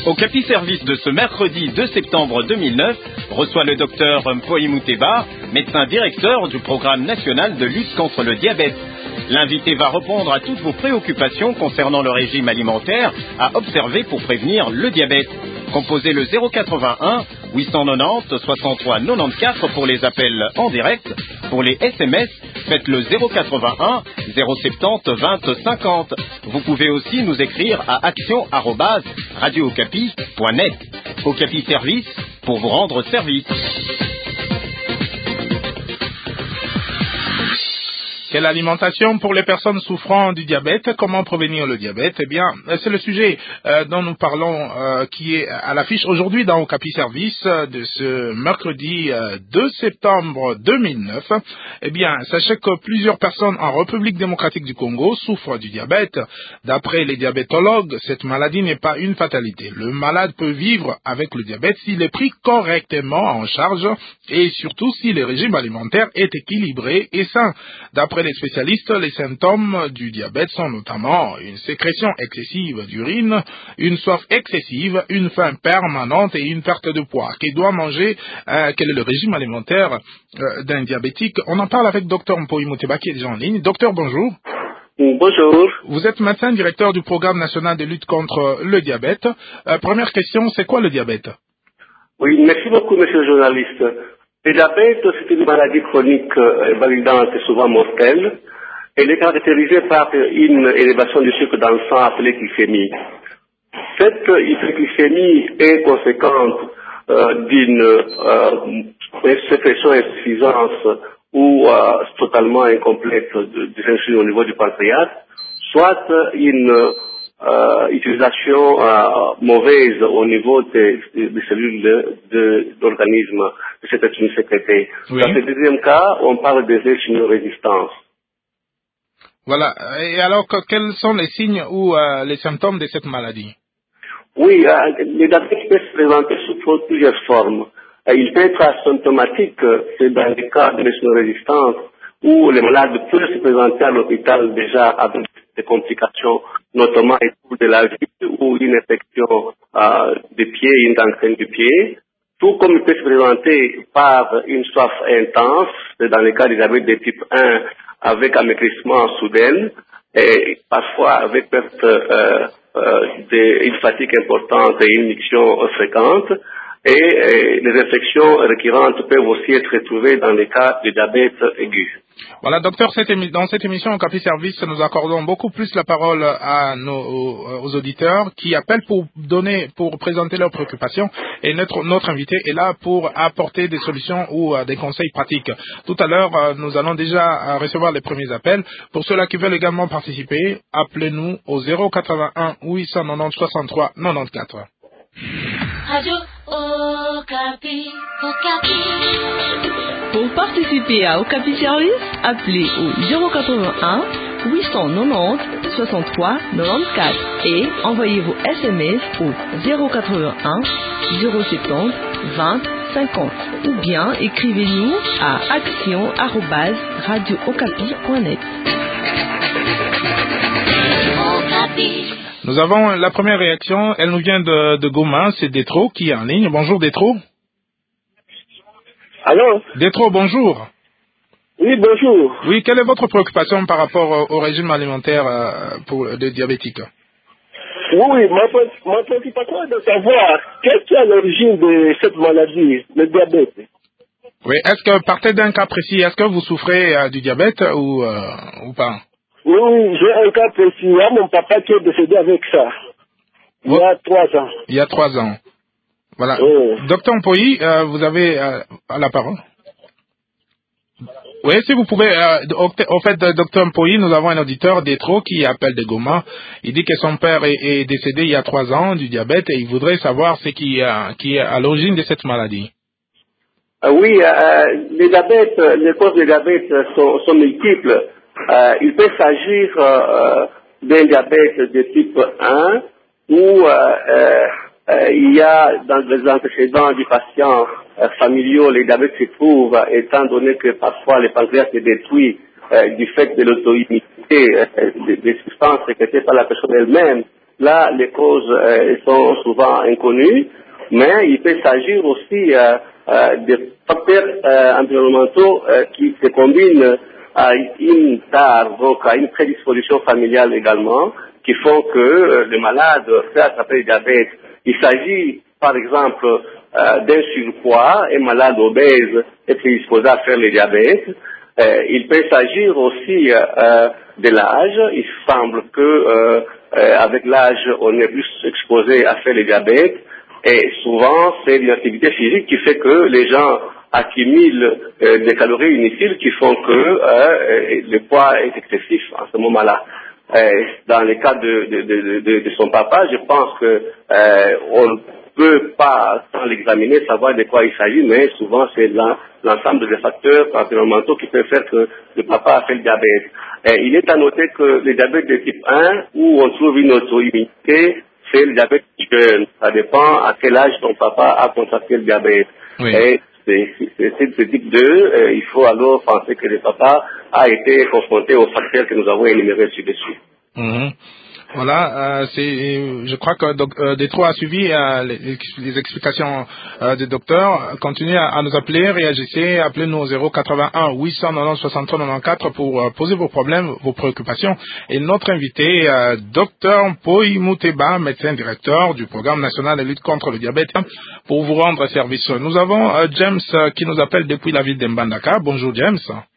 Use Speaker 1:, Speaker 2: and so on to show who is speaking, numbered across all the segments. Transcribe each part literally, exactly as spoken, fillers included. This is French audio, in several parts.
Speaker 1: Okapi Service de ce mercredi deux septembre deux mille neuf reçoit le docteur Mpoi Mouteba, médecin directeur du programme national de lutte contre le diabète. L'invité va répondre à toutes vos préoccupations concernant le régime alimentaire à observer pour prévenir le diabète. Composez le zéro quatre-vingt-un huit cent quatre-vingt-dix soixante-trois quatre-vingt-quatorze pour les appels en direct. Pour les S M S, faites le zéro quatre-vingt-un zéro soixante-dix vingt cinquante. Vous pouvez aussi nous écrire à action arobase radio okapi point net. Okapi Service pour vous rendre service.
Speaker 2: Quelle alimentation pour les personnes souffrant du diabète? Comment prévenir le diabète? Eh bien, c'est le sujet euh, dont nous parlons euh, qui est à l'affiche aujourd'hui dans Okapi Service de ce mercredi euh, deux septembre deux mille neuf. Eh bien, sachez que plusieurs personnes en République démocratique du Congo souffrent du diabète. D'après les diabétologues, cette maladie n'est pas une fatalité. Le malade peut vivre avec le diabète s'il est pris correctement en charge et surtout si le régime alimentaire est équilibré et sain. D'après les spécialistes, les symptômes du diabète sont notamment une sécrétion excessive d'urine, une soif excessive, une faim permanente et une perte de poids. Qui doit manger euh, Quel est le régime alimentaire euh, d'un diabétique? On en parle avec docteur Mpoi Mouteba qui est déjà en ligne. Docteur, bonjour.
Speaker 3: Bonjour.
Speaker 2: Vous êtes médecin directeur du programme national de lutte contre le diabète. Euh, première question, c'est quoi le diabète?
Speaker 3: Oui, merci beaucoup, monsieur le journaliste. Le diabète, c'est une maladie chronique invalidante et souvent mortelle. Elle est caractérisée par une élévation du sucre dans le sang appelée glycémie. Cette hyperglycémie est conséquente euh, d'une euh, sécrétion insuffisance ou euh, totalement incomplète de, de l'insuline au niveau du pancréas, soit une Euh, utilisation euh, mauvaise au niveau des, des, des cellules de, de, d'organisme de cette insuline sécrétée. Oui. Dans ce deuxième cas, on parle des insulinorésistance.
Speaker 2: Voilà. Et alors, que, quels sont les signes ou euh, les symptômes de cette maladie?
Speaker 3: Oui, euh, le diabète peut se présenter sous plusieurs formes. Euh, il peut être asymptomatique, c'est dans les cas de l'insulinorésistance, où le malade peut se présenter à l'hôpital déjà avec des complications, notamment un coup de la vie ou une infection euh, des pieds, une gangrène du pied, tout comme il peut se présenter par une soif intense, dans le cas du diabète de type un, avec amaigrissement soudain, et parfois avec perte euh, euh, d'une fatigue importante et une miction fréquente, et, et les infections récurrentes peuvent aussi être retrouvées dans les cas de diabète aigu.
Speaker 2: Voilà, docteur, cette émi- dans cette émission Okapi Service, nous accordons beaucoup plus la parole à nos aux, aux auditeurs qui appellent pour donner, pour présenter leurs préoccupations, et notre notre invité est là pour apporter des solutions ou euh, des conseils pratiques. Tout à l'heure, euh, nous allons déjà euh, recevoir les premiers appels. Pour ceux-là qui veulent également participer, appelez-nous au zéro quatre-vingt-un huit cent quatre-vingt-dix soixante-trois quatre-vingt-quatorze.
Speaker 4: Radio Okapi, Okapi.
Speaker 5: Pour participer à Okapi Service, appelez au zéro quatre-vingt-un huit cent quatre-vingt-dix soixante-trois quatre-vingt-quatorze et envoyez vos S M S au zéro quatre-vingt-un zéro soixante-dix vingt cinquante ou bien écrivez-nous à action arobase radio okapi point net.
Speaker 4: Okapi.
Speaker 2: Nous avons la première réaction, elle nous vient de, de Goma, c'est Détro qui est en ligne. Bonjour Détro.
Speaker 3: Allô?
Speaker 2: Détro, bonjour.
Speaker 3: Oui, bonjour.
Speaker 2: Oui, quelle est votre préoccupation par rapport au régime alimentaire euh, pour les diabétiques?
Speaker 3: Oui, oui, ma, ma préoccupation est de savoir qu'est-ce qui est à l'origine de cette maladie, le diabète.
Speaker 2: Oui, est-ce que, partez d'un cas précis, est-ce que vous souffrez euh, du diabète ou, euh, ou pas?
Speaker 3: Oui, oui, j'ai un cas précis. Il y a mon papa qui est décédé avec ça. Il y a trois ans.
Speaker 2: Il y a trois ans. Voilà.
Speaker 3: Oh.
Speaker 2: Docteur Mpoi, euh, vous avez euh, la parole. Oui, si vous pouvez, euh, au, au fait, docteur Mpoi, nous avons un auditeur d'Etro qui appelle de Goma. Il dit que son père est, est décédé il y a trois ans du diabète et il voudrait savoir ce qui, euh, qui est à l'origine de cette maladie.
Speaker 3: Euh, oui, euh, les diabètes, les causes de diabète sont, sont multiples. Euh, il peut s'agir euh, d'un diabète de type un où euh, euh, euh, il y a dans les antécédents du patient euh, familiaux, les diabètes se trouvent, étant donné que parfois le pancréas est détruit euh, du fait de l'auto-immunité, euh, des, des substances sécrétées par la personne elle-même, là, les causes euh, sont souvent inconnues, mais il peut s'agir aussi euh, euh, de facteurs euh, environnementaux euh, qui se combinent à une tare, donc à une prédisposition familiale également, qui font que euh, le malade fait attraper le diabète. Il s'agit, par exemple, euh, d'un surpoids, un malade obèse est prédisposé à faire le diabète. Euh, il peut s'agir aussi euh, de l'âge. Il semble que euh, euh, avec l'âge, on est plus exposé à faire le diabète. Et souvent, c'est l'inactivité physique qui fait que les gens accumulent euh, des calories inutiles qui font que euh, le poids est excessif à ce moment-là. Euh, dans le cas de, de, de, de, de son papa, je pense que euh, on ne peut pas, sans l'examiner, savoir de quoi il s'agit, mais souvent c'est l'ensemble des facteurs environnementaux qui peuvent faire que le papa a fait le diabète. Et il est à noter que le diabète de type un, où on trouve une auto-immunité, c'est le diabète jeune. Ça dépend à quel âge ton papa a contracté le diabète.
Speaker 2: Oui.
Speaker 3: Et c'est type deux, euh, il faut alors penser que le papa a été confronté aux facteurs que nous avons énumérés ci-dessus.
Speaker 2: Mm-hmm. Voilà, euh, c'est, je crois que doc, euh, Détroit a suivi euh, les, les explications euh, du docteur. Continuez à, à nous appeler, réagissez, appelez-nous au zéro quatre-vingt-un huit cent quatre-vingt-onze soixante-trois quatre-vingt-quatorze pour euh, poser vos problèmes, vos préoccupations. Et notre invité, euh, docteur Mpoi Muteba, médecin directeur du programme national de lutte contre le diabète, pour vous rendre service. Nous avons euh, James euh, qui nous appelle depuis la ville de Mbandaka. Bonjour James.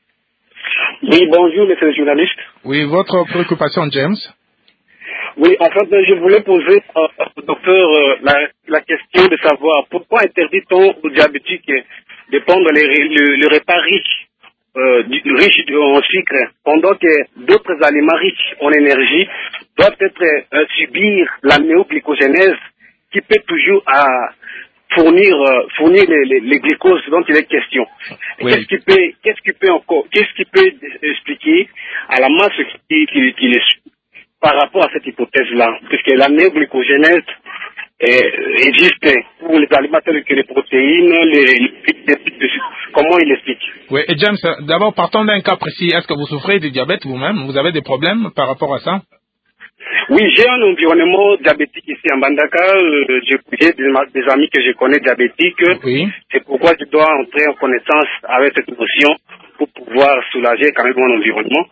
Speaker 6: Oui, bonjour monsieur le journaliste.
Speaker 2: Oui, votre préoccupation James?
Speaker 6: Oui, en fait, je voulais poser euh, au docteur euh, la, la question de savoir pourquoi interdit-on aux diabétiques de prendre les, le, le repas riche, euh, riche en sucre, pendant que d'autres aliments riches en énergie doivent être euh, subir la néoglycogénèse qui peut toujours euh, fournir euh, fournir les, les, les glucoses dont il est question. Oui. Qu'est-ce qui peut qu'est-ce qui peut encore qu'est-ce qui peut expliquer à la masse qui, qui, qui les suit par rapport à cette hypothèse-là, puisque la néoglycogénèse euh, existe pour les aliments tels que les protéines, les, les, les comment il explique?
Speaker 2: Oui, et James, d'abord partons d'un cas précis. Est-ce que vous souffrez de diabète vous-même? Vous avez des problèmes par rapport à ça?
Speaker 6: Oui, j'ai un environnement diabétique ici en Mbandaka. Euh, j'ai des, des amis que je connais diabétiques.
Speaker 2: Oui.
Speaker 6: C'est pourquoi je dois entrer en connaissance avec cette notion pour pouvoir soulager quand même mon environnement.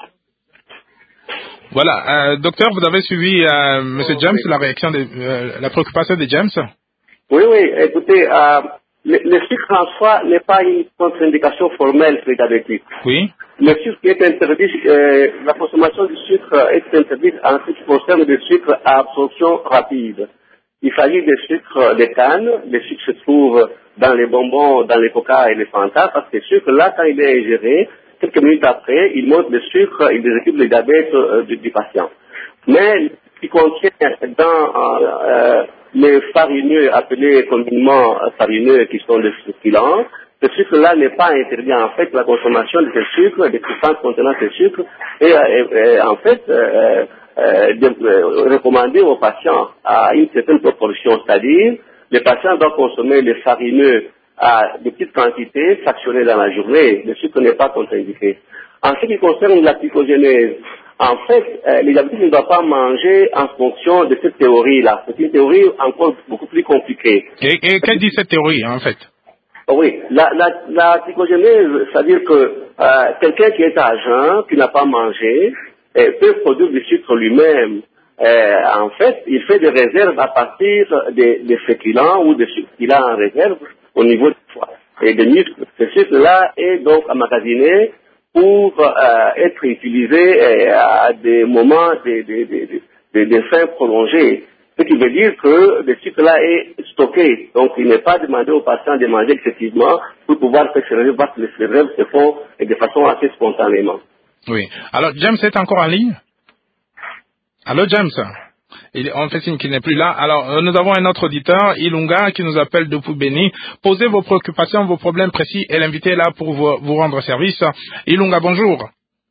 Speaker 2: Voilà, euh, docteur, vous avez suivi euh, Monsieur James, la réaction, de, euh, la préoccupation de James?
Speaker 3: Oui, oui, écoutez, euh, le, le sucre en soi n'est pas une contre-indication formelle pour les diabétiques.
Speaker 2: Oui.
Speaker 3: Le sucre est interdit, euh, la consommation du sucre est interdite en ce qui concerne le sucre à absorption rapide. Il s'agit des sucres de canne, les sucres se trouvent dans les bonbons, dans les coca et les fanta, parce que le sucre, là, quand il est ingéré, quelques minutes après, il monte le sucre, il déséquilibre le diabète euh, du, du patient. Mais ce qui contient dans euh, euh, les farineux, appelés communément farineux, qui sont des succulents, ce sucre-là n'est pas interdit. En fait, la consommation de ce sucre, des substances contenant ce sucre, est, est, est en fait euh, euh, de, euh, recommandé aux patients à une certaine proportion, c'est-à-dire les patients doivent consommer les farineux à de petites quantités fractionnées dans la journée. Le sucre n'est pas contre-indiqué. En ce qui concerne la glycogénèse, en fait, euh, les diabétiques ne doivent pas manger en fonction de cette théorie-là. C'est une théorie encore beaucoup plus compliquée.
Speaker 2: Et, et qu'elle dit cette théorie, en fait?
Speaker 3: Oui, la, la, la glycogénèse, c'est-à-dire que euh, quelqu'un qui est à jeun, qui n'a pas mangé, euh, peut produire du sucre lui-même. Euh, en fait, il fait des réserves à partir des, des féculents ou des sucres qu'il a en réserve au niveau du foie et des muscles. Ce sucre-là est donc emmagasiné pour euh, être utilisé euh, à des moments de, de, de, de, de faim prolongés. Ce qui veut dire que le sucre-là est stocké. Donc, il n'est pas demandé aux patients de manger excessivement pour pouvoir faire ces réserves, parce que les réserves se font de façon assez spontanément.
Speaker 2: Oui. Alors, James est encore en ligne? Allô, James? Il, on fait signe qu'il n'est plus là. Alors, euh, nous avons un autre auditeur, Ilunga, qui nous appelle depuis Béni. Posez vos préoccupations, vos problèmes précis, et l'invité est là pour vous, vous rendre service. Ilunga, bonjour.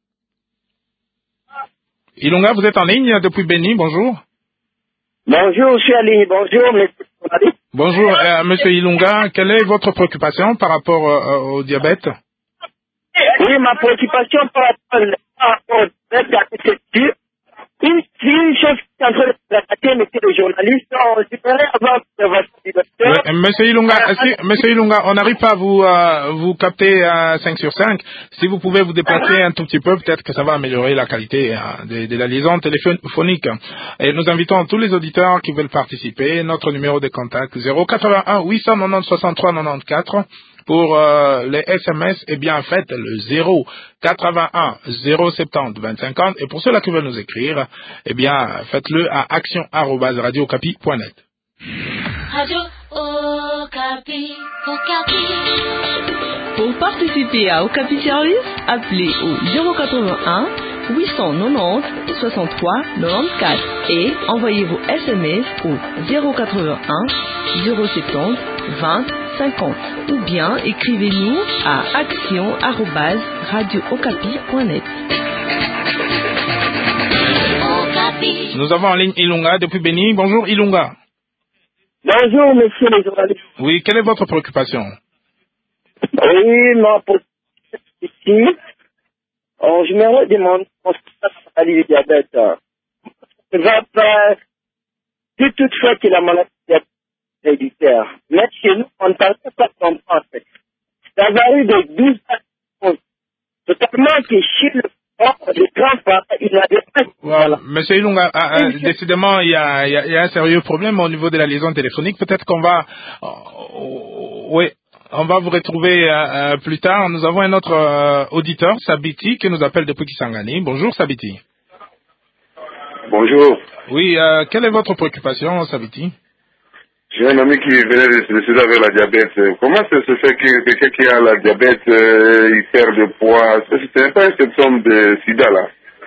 Speaker 2: Ilunga, vous êtes en ligne depuis Béni, bonjour.
Speaker 7: Bonjour, je suis en ligne. Bonjour, monsieur.
Speaker 2: Bonjour, euh, monsieur Ilunga, quelle est votre préoccupation par rapport euh, au diabète?
Speaker 7: Oui, ma préoccupation par rapport au diabète, c'est sûr. Une, une chose qui est en train de traiter, monsieur le journaliste, je voudrais avoir votre liberté.
Speaker 2: Oui, monsieur Ilunga, si, monsieur Ilunga, on n'arrive pas à vous, euh, vous capter à cinq sur cinq. Si vous pouvez vous déplacer un tout petit peu, peut-être que ça va améliorer la qualité euh, de, de la liaison téléphonique. Et nous invitons tous les auditeurs qui veulent participer. Notre numéro de contact zéro quatre-vingt-un huit cent quatre-vingt-dix soixante-trois quatre-vingt-quatorze. Pour euh, les S M S, eh bien, faites le zéro quatre-vingt-un zéro soixante-dix vingt cinquante. Et pour ceux-là qui veulent nous écrire, eh bien, faites-le à action arobase radio okapi point net.
Speaker 4: Radio Okapi, Okapi.
Speaker 5: Pour participer à Okapi Service, appelez au zéro quatre-vingt-un huit cent quatre-vingt-dix soixante-trois quatre-vingt-quatorze et envoyez vos S M S au zéro quatre-vingt-un zéro soixante-dix vingt cinquante ou bien écrivez-nous à action arobase radio okapi point net.
Speaker 2: Nous avons en ligne Ilunga depuis Béni. Bonjour Ilunga.
Speaker 7: Bonjour, monsieur le journaliste.
Speaker 2: Oui, quelle est votre préoccupation?
Speaker 7: Oui, ma préoccupation ici, oh, je me demande pour la maladie du diabète. Ça va pas, si toutefois que la maladie du diabète est héréditaire. Mais chez nous, on ne parle pas comme ça, en fait. Ça varie de douze à onze. Totalement que chez le les grands-parents, il a des...
Speaker 2: Voilà. Monsieur Ilunga, ah, ah, décidément, il y, a, il, y a, il y a un sérieux problème au niveau de la liaison téléphonique. Peut-être qu'on va... Oh, oui, on va vous retrouver euh, plus tard. Nous avons un autre euh, auditeur, Sabiti, qui nous appelle depuis Kisangani. Bonjour, Sabiti.
Speaker 8: Bonjour.
Speaker 2: Oui, euh, quelle est votre préoccupation, Sabiti?
Speaker 8: J'ai un ami qui venait de décéder avec la diabète. Comment ça se fait que quelqu'un qui a la diabète, euh, il perd de poids? Ce n'est pas un symptôme de sida, là.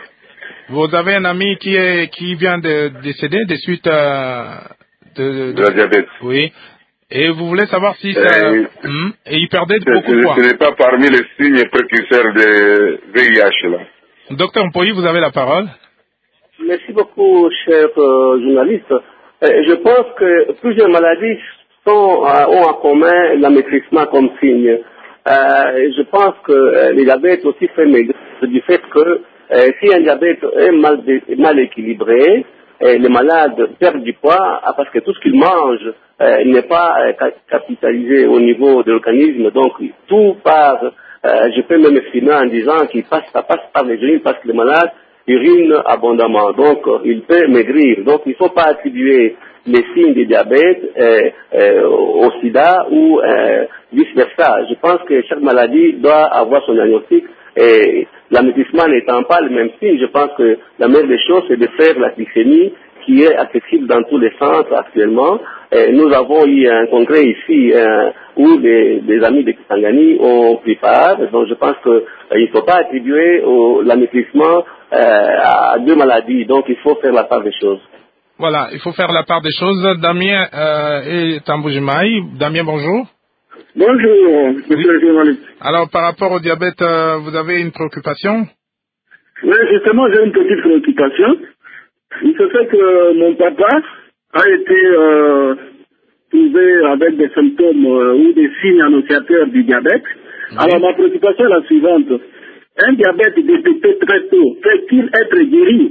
Speaker 2: Vous avez un ami qui est qui vient de décéder des suites euh, de, de,
Speaker 8: de la diabète.
Speaker 2: Oui. Et vous voulez savoir si ça...
Speaker 8: Euh,
Speaker 2: hum, et il perdait beaucoup de poids.
Speaker 8: Ce n'est pas parmi les signes précurseurs de V I H, là.
Speaker 2: Docteur Mpoyi, vous avez la parole.
Speaker 3: Merci beaucoup, cher euh, journaliste. Euh, je pense que plusieurs maladies sont, euh, ont en commun l'amaigrissement comme signe. Euh, je pense que euh, le diabète aussi fait maigrir du fait que euh, si un diabète est mal, mal équilibré, euh, le malade perd du poids parce que tout ce qu'il mange euh, n'est pas euh, capitalisé au niveau de l'organisme. Donc tout part, euh, je peux même estimer en disant qu'il passe, ça passe par les urines parce que le malade urine abondamment, donc euh, il peut maigrir. Donc il ne faut pas attribuer les signes du diabète euh, euh, au sida ou euh, vice-versa. Je pense que chaque maladie doit avoir son diagnostic et l'amaigrissement n'étant pas le même signe, je pense que la meilleure des choses c'est de faire la glycémie qui est accessible dans tous les centres actuellement. Et nous avons eu un congrès ici euh, où les, les amis de Kisangani ont pris part. Donc je pense qu'il euh, ne faut pas attribuer l'amaigrissement euh, à deux maladies. Donc il faut faire la part des choses.
Speaker 2: Voilà, il faut faire la part des choses. Damien euh, et Tamboujimaï. Damien, bonjour.
Speaker 9: Bonjour, monsieur le journaliste.
Speaker 2: Alors par rapport au diabète, euh, vous avez une préoccupation?
Speaker 9: Oui, justement, j'ai une petite préoccupation. Il se fait que mon papa a été euh, trouvé avec des symptômes euh, ou des signes annonciateurs du diabète. Oui. Alors ma préoccupation est la suivante. Un diabète détecté très tôt, peut-il être guéri?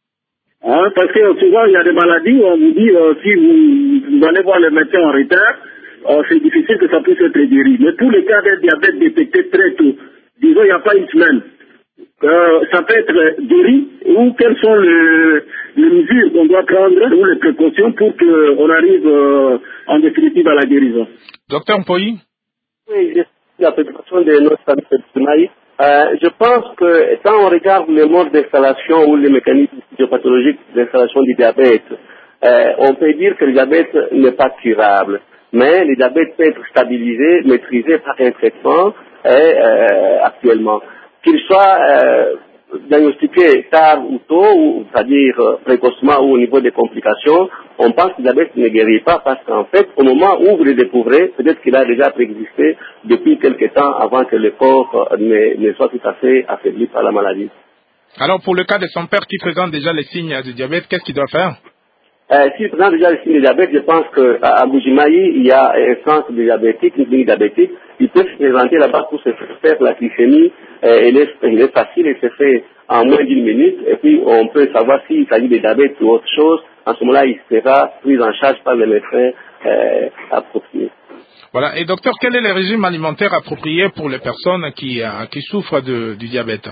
Speaker 9: Hein, parce que souvent il y a des maladies où on vous dit euh, si vous, vous allez voir le médecin en retard, euh, c'est difficile que ça puisse être guéri. Mais pour le cas d'un diabète détecté très tôt, disons il n'y a pas une semaine, Euh, ça peut être guéri ou quelles sont les, les mesures qu'on doit prendre ou les précautions pour qu'on arrive euh, en définitive à la guérison.
Speaker 2: Docteur Mpoyi.
Speaker 3: Oui, je suis la préoccupation de notre ami. Euh, je pense que quand on regarde les modes d'installation ou les mécanismes physiopathologiques d'installation du diabète, euh, on peut dire que le diabète n'est pas curable. Mais le diabète peut être stabilisé, maîtrisé par un traitement et, euh, actuellement. Qu'il soit euh, diagnostiqué tard ou tôt, ou, c'est-à-dire euh, précocement ou au niveau des complications, on pense que le diabète ne guérit pas parce qu'en fait, au moment où vous le découvrez, peut-être qu'il a déjà préexisté depuis quelque temps avant que le corps euh, ne, ne soit tout à fait affaibli par la maladie.
Speaker 2: Alors pour le cas de son père qui présente déjà les signes du diabète, qu'est-ce qu'il doit faire?
Speaker 3: Euh, si présente déjà le signe de diabète, je pense qu'à Bujimaï, il y a un centre de diabétique, une clinique diabétique. Il peut se présenter là-bas pour se faire la glycémie. Euh, elle, est, elle est facile, elle se fait en moins d'une minute. Et puis, on peut savoir s'il s'agit de diabète ou autre chose. En ce moment-là, il sera pris en charge par le médecin euh, approprié.
Speaker 2: Voilà. Et docteur, quel est le régime alimentaire approprié pour les personnes qui, euh, qui souffrent de, du diabète?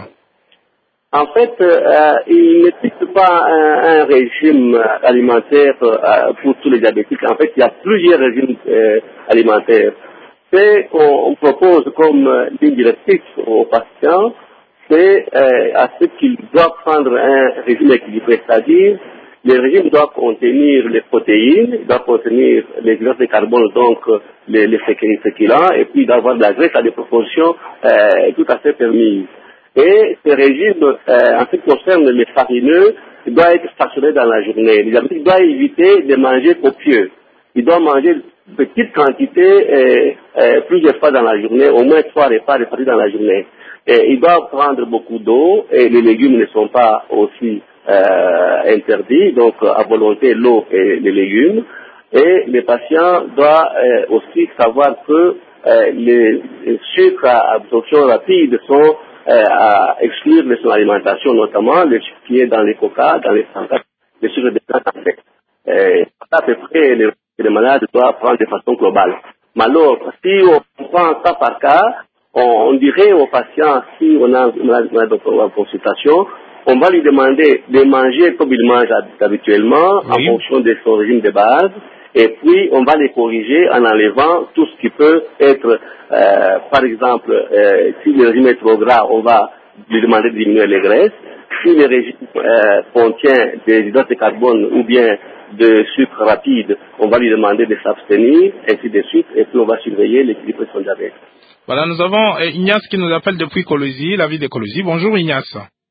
Speaker 3: En fait, euh, il n'existe pas un, un régime alimentaire euh, pour tous les diabétiques. En fait, il y a plusieurs régimes euh, alimentaires. Ce qu'on propose comme euh, ligne directrice aux patients, c'est euh, à ce qu'ils doivent prendre un régime équilibré, c'est-à-dire le régime doit contenir les protéines, il doit contenir les hydrates de carbone, donc les, les féculents, et puis d'avoir de la graisse à des proportions euh, tout à fait permises. Et ce régime, euh, en ce qui concerne les farineux, il doit être stationné dans la journée. Les diabétiques doivent éviter de manger copieux. Ils doivent manger de petites quantités euh, euh, plusieurs fois dans la journée, au moins trois repas répartis dans la journée. Et ils doivent prendre beaucoup d'eau, et les légumes ne sont pas aussi euh, interdits, donc à volonté l'eau et les légumes. Et les patients doivent euh, aussi savoir que euh, les, les sucres à absorption rapide sont Euh, à exclure de son alimentation, notamment le sucre qui est dans les coca, dans les santas, le sucre de plantes en fait. Euh, à peu près, les, les malades doivent prendre de façon globale. Mais alors, si on prend cas par cas, on, on dirait aux patients, si on a une consultation, on va lui demander de manger comme il mange habituellement, oui, en fonction de son régime de base. Et puis, on va les corriger en enlevant tout ce qui peut être, euh, par exemple, euh, si le régime est trop gras, on va lui demander de diminuer les graisses. Si le régime euh, contient des hydrates de carbone ou bien de sucre rapide, on va lui demander de s'abstenir, ainsi de suite, et puis on va surveiller l'équilibre de son diabète.
Speaker 2: Voilà, nous avons euh, Ignace qui nous appelle depuis Colosie, la ville de Colosie. Bonjour Ignace.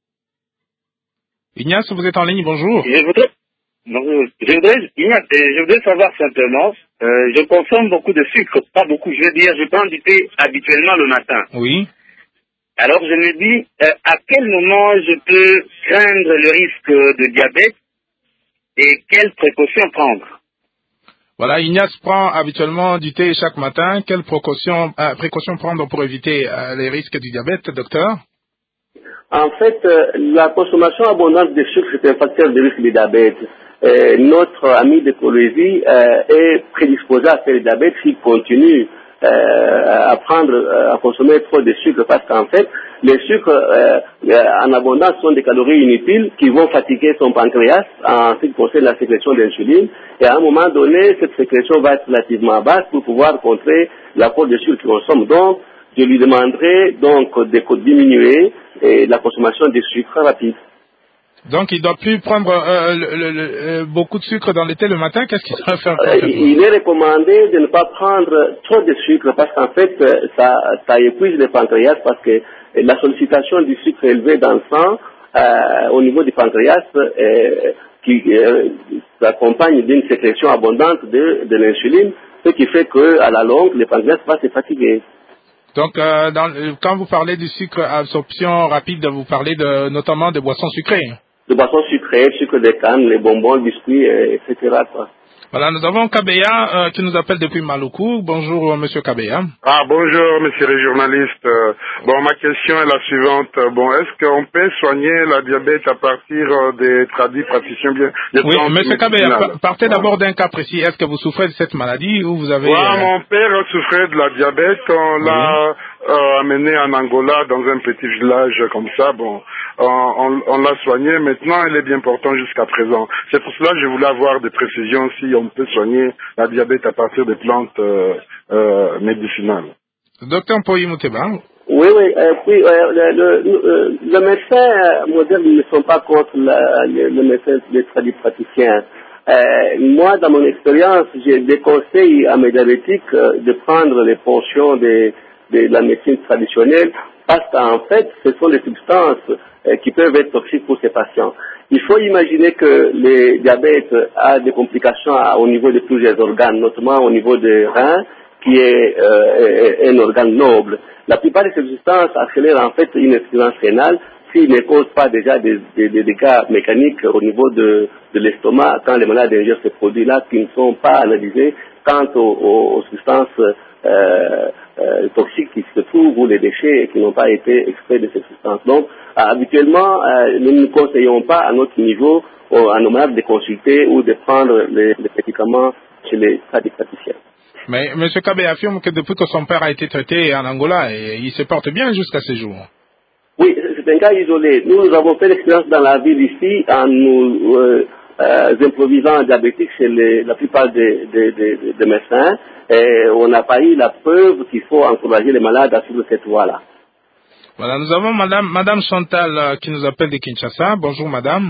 Speaker 2: Ignace, vous êtes en ligne, bonjour.
Speaker 10: Je voudrais... Bonjour. Je voudrais, je voudrais savoir simplement, euh, je consomme beaucoup de sucre, pas beaucoup, je veux dire, je prends du thé habituellement le matin.
Speaker 2: Oui.
Speaker 10: Alors je me dis, euh, à quel moment je peux craindre le risque de diabète et quelles précautions prendre?
Speaker 2: Voilà, Ignace prend habituellement du thé chaque matin. Quelles précautions, euh, précautions prendre pour éviter euh, les risques du diabète, docteur?
Speaker 3: En fait, euh, la consommation abondante de sucre, c'est un facteur de risque de diabète. Euh, notre ami de Colosie euh, est prédisposé à faire le diabète s'il continue euh, à prendre, euh, à consommer trop de sucre, parce qu'en fait, les sucres euh, en abondance sont des calories inutiles qui vont fatiguer son pancréas en ce qui concerne la sécrétion d'insuline. Et à un moment donné, cette sécrétion va être relativement basse pour pouvoir contrer l'apport de sucre qu'il consomme. Donc, je lui demanderai donc de diminuer eh, la consommation de sucre rapide.
Speaker 2: Donc, il ne doit plus prendre euh, le, le, le, beaucoup de sucre dans le thé le matin. Qu'est-ce qu'il doit faire?
Speaker 3: euh, Il est recommandé de ne pas prendre trop de sucre parce qu'en fait, ça, ça épuise le pancréas parce que la sollicitation du sucre élevé dans le sang euh, au niveau du pancréas euh, qui euh, s'accompagne d'une sécrétion abondante de, de l'insuline, ce qui fait qu'à la longue, le pancréas va se fatiguer.
Speaker 2: Donc, euh, dans, quand vous parlez du sucre à absorption rapide, vous parlez de, notamment de boissons sucrées.
Speaker 3: De boissons sucrées, sucre de canne, les bonbons, biscuits, et cetera quoi.
Speaker 2: Voilà, nous avons Kabeya euh, qui nous appelle depuis Maluku. Bonjour, euh, monsieur Kabeya.
Speaker 8: Ah, bonjour, monsieur le journaliste. Euh, bon, ma question est la suivante. Bon, est-ce qu'on peut soigner la diabète à partir euh, des tradis praticiens bien?
Speaker 2: Oui, monsieur Kabeya, partez d'abord d'un cas précis. Est-ce que vous souffrez de cette maladie ou vous avez...
Speaker 8: Ouais,
Speaker 2: euh...
Speaker 8: mon père souffrait de la diabète. On
Speaker 2: oui.
Speaker 8: l'a euh, amené en Angola, dans un petit village comme ça. Bon, on, on, on l'a soigné. Maintenant, il est bien portant jusqu'à présent. C'est pour cela que je voulais avoir des précisions si on peut soigner la diabète à partir des plantes euh, euh, médicinales.
Speaker 2: Docteur Mpoyi Mouteba.
Speaker 3: Oui, oui. Euh, puis, euh, le, le, le médecin euh, moderne ne sont pas contre la, le, le médecin des tradipraticiens. Euh, moi, dans mon expérience, j'ai des conseils à mes diabétiques euh, de prendre les portions de, de la médecine traditionnelle parce qu'en fait, ce sont des substances euh, qui peuvent être toxiques pour ces patients. Il faut imaginer que le diabète a des complications à, au niveau de plusieurs organes, notamment au niveau des reins, qui est euh, un organe noble. La plupart de ces substances accélèrent en fait une insuffisance rénale, ce s'il ne cause pas déjà des, des, des dégâts mécaniques au niveau de, de l'estomac quand les malades ingèrent ces produits-là qui ne sont pas analysés quant aux, aux, aux substances euh, euh, toxiques qui se trouvent ou les déchets et qui n'ont pas été extraits de ces substances. Donc, euh, habituellement, euh, nous ne conseillons pas à notre niveau euh, à nos malades de consulter ou de prendre les, les médicaments chez les praticiens.
Speaker 2: Mais M. Kabe affirme que depuis que son père a été traité en Angola, et il se porte bien jusqu'à ce jour.
Speaker 3: Oui, c'est un cas isolé. Nous, nous avons fait l'expérience dans la ville ici en nous euh, euh, improvisant diabétiques chez les, la plupart des, des, des, des médecins. Et on n'a pas eu la preuve qu'il faut encourager les malades à suivre cette voie-là.
Speaker 2: Voilà, nous avons Madame, Madame Chantal euh, qui nous appelle de Kinshasa. Bonjour Madame.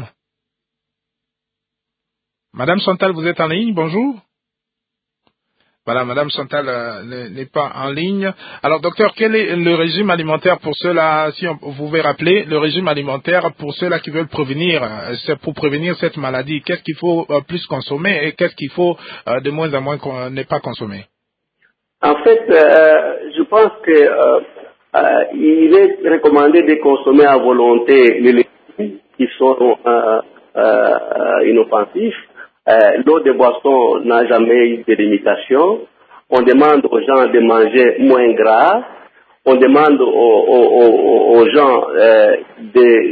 Speaker 2: Madame Chantal, vous êtes en ligne? Bonjour. Voilà, Madame Chantal euh, n'est pas en ligne. Alors, docteur, quel est le régime alimentaire pour ceux-là, si on, vous pouvez rappeler, le régime alimentaire pour ceux-là qui veulent prévenir, euh, c'est pour prévenir cette maladie, qu'est-ce qu'il faut euh, plus consommer et qu'est-ce qu'il faut euh, de moins en moins qu'on ne pas consommer?
Speaker 3: En fait, euh, je pense que euh, euh, il est recommandé de consommer à volonté les légumes qui sont euh, euh, inoffensifs. Euh, l'eau de boisson n'a jamais eu de limitation. On demande aux gens de manger moins gras. On demande aux, aux, aux, aux gens euh, de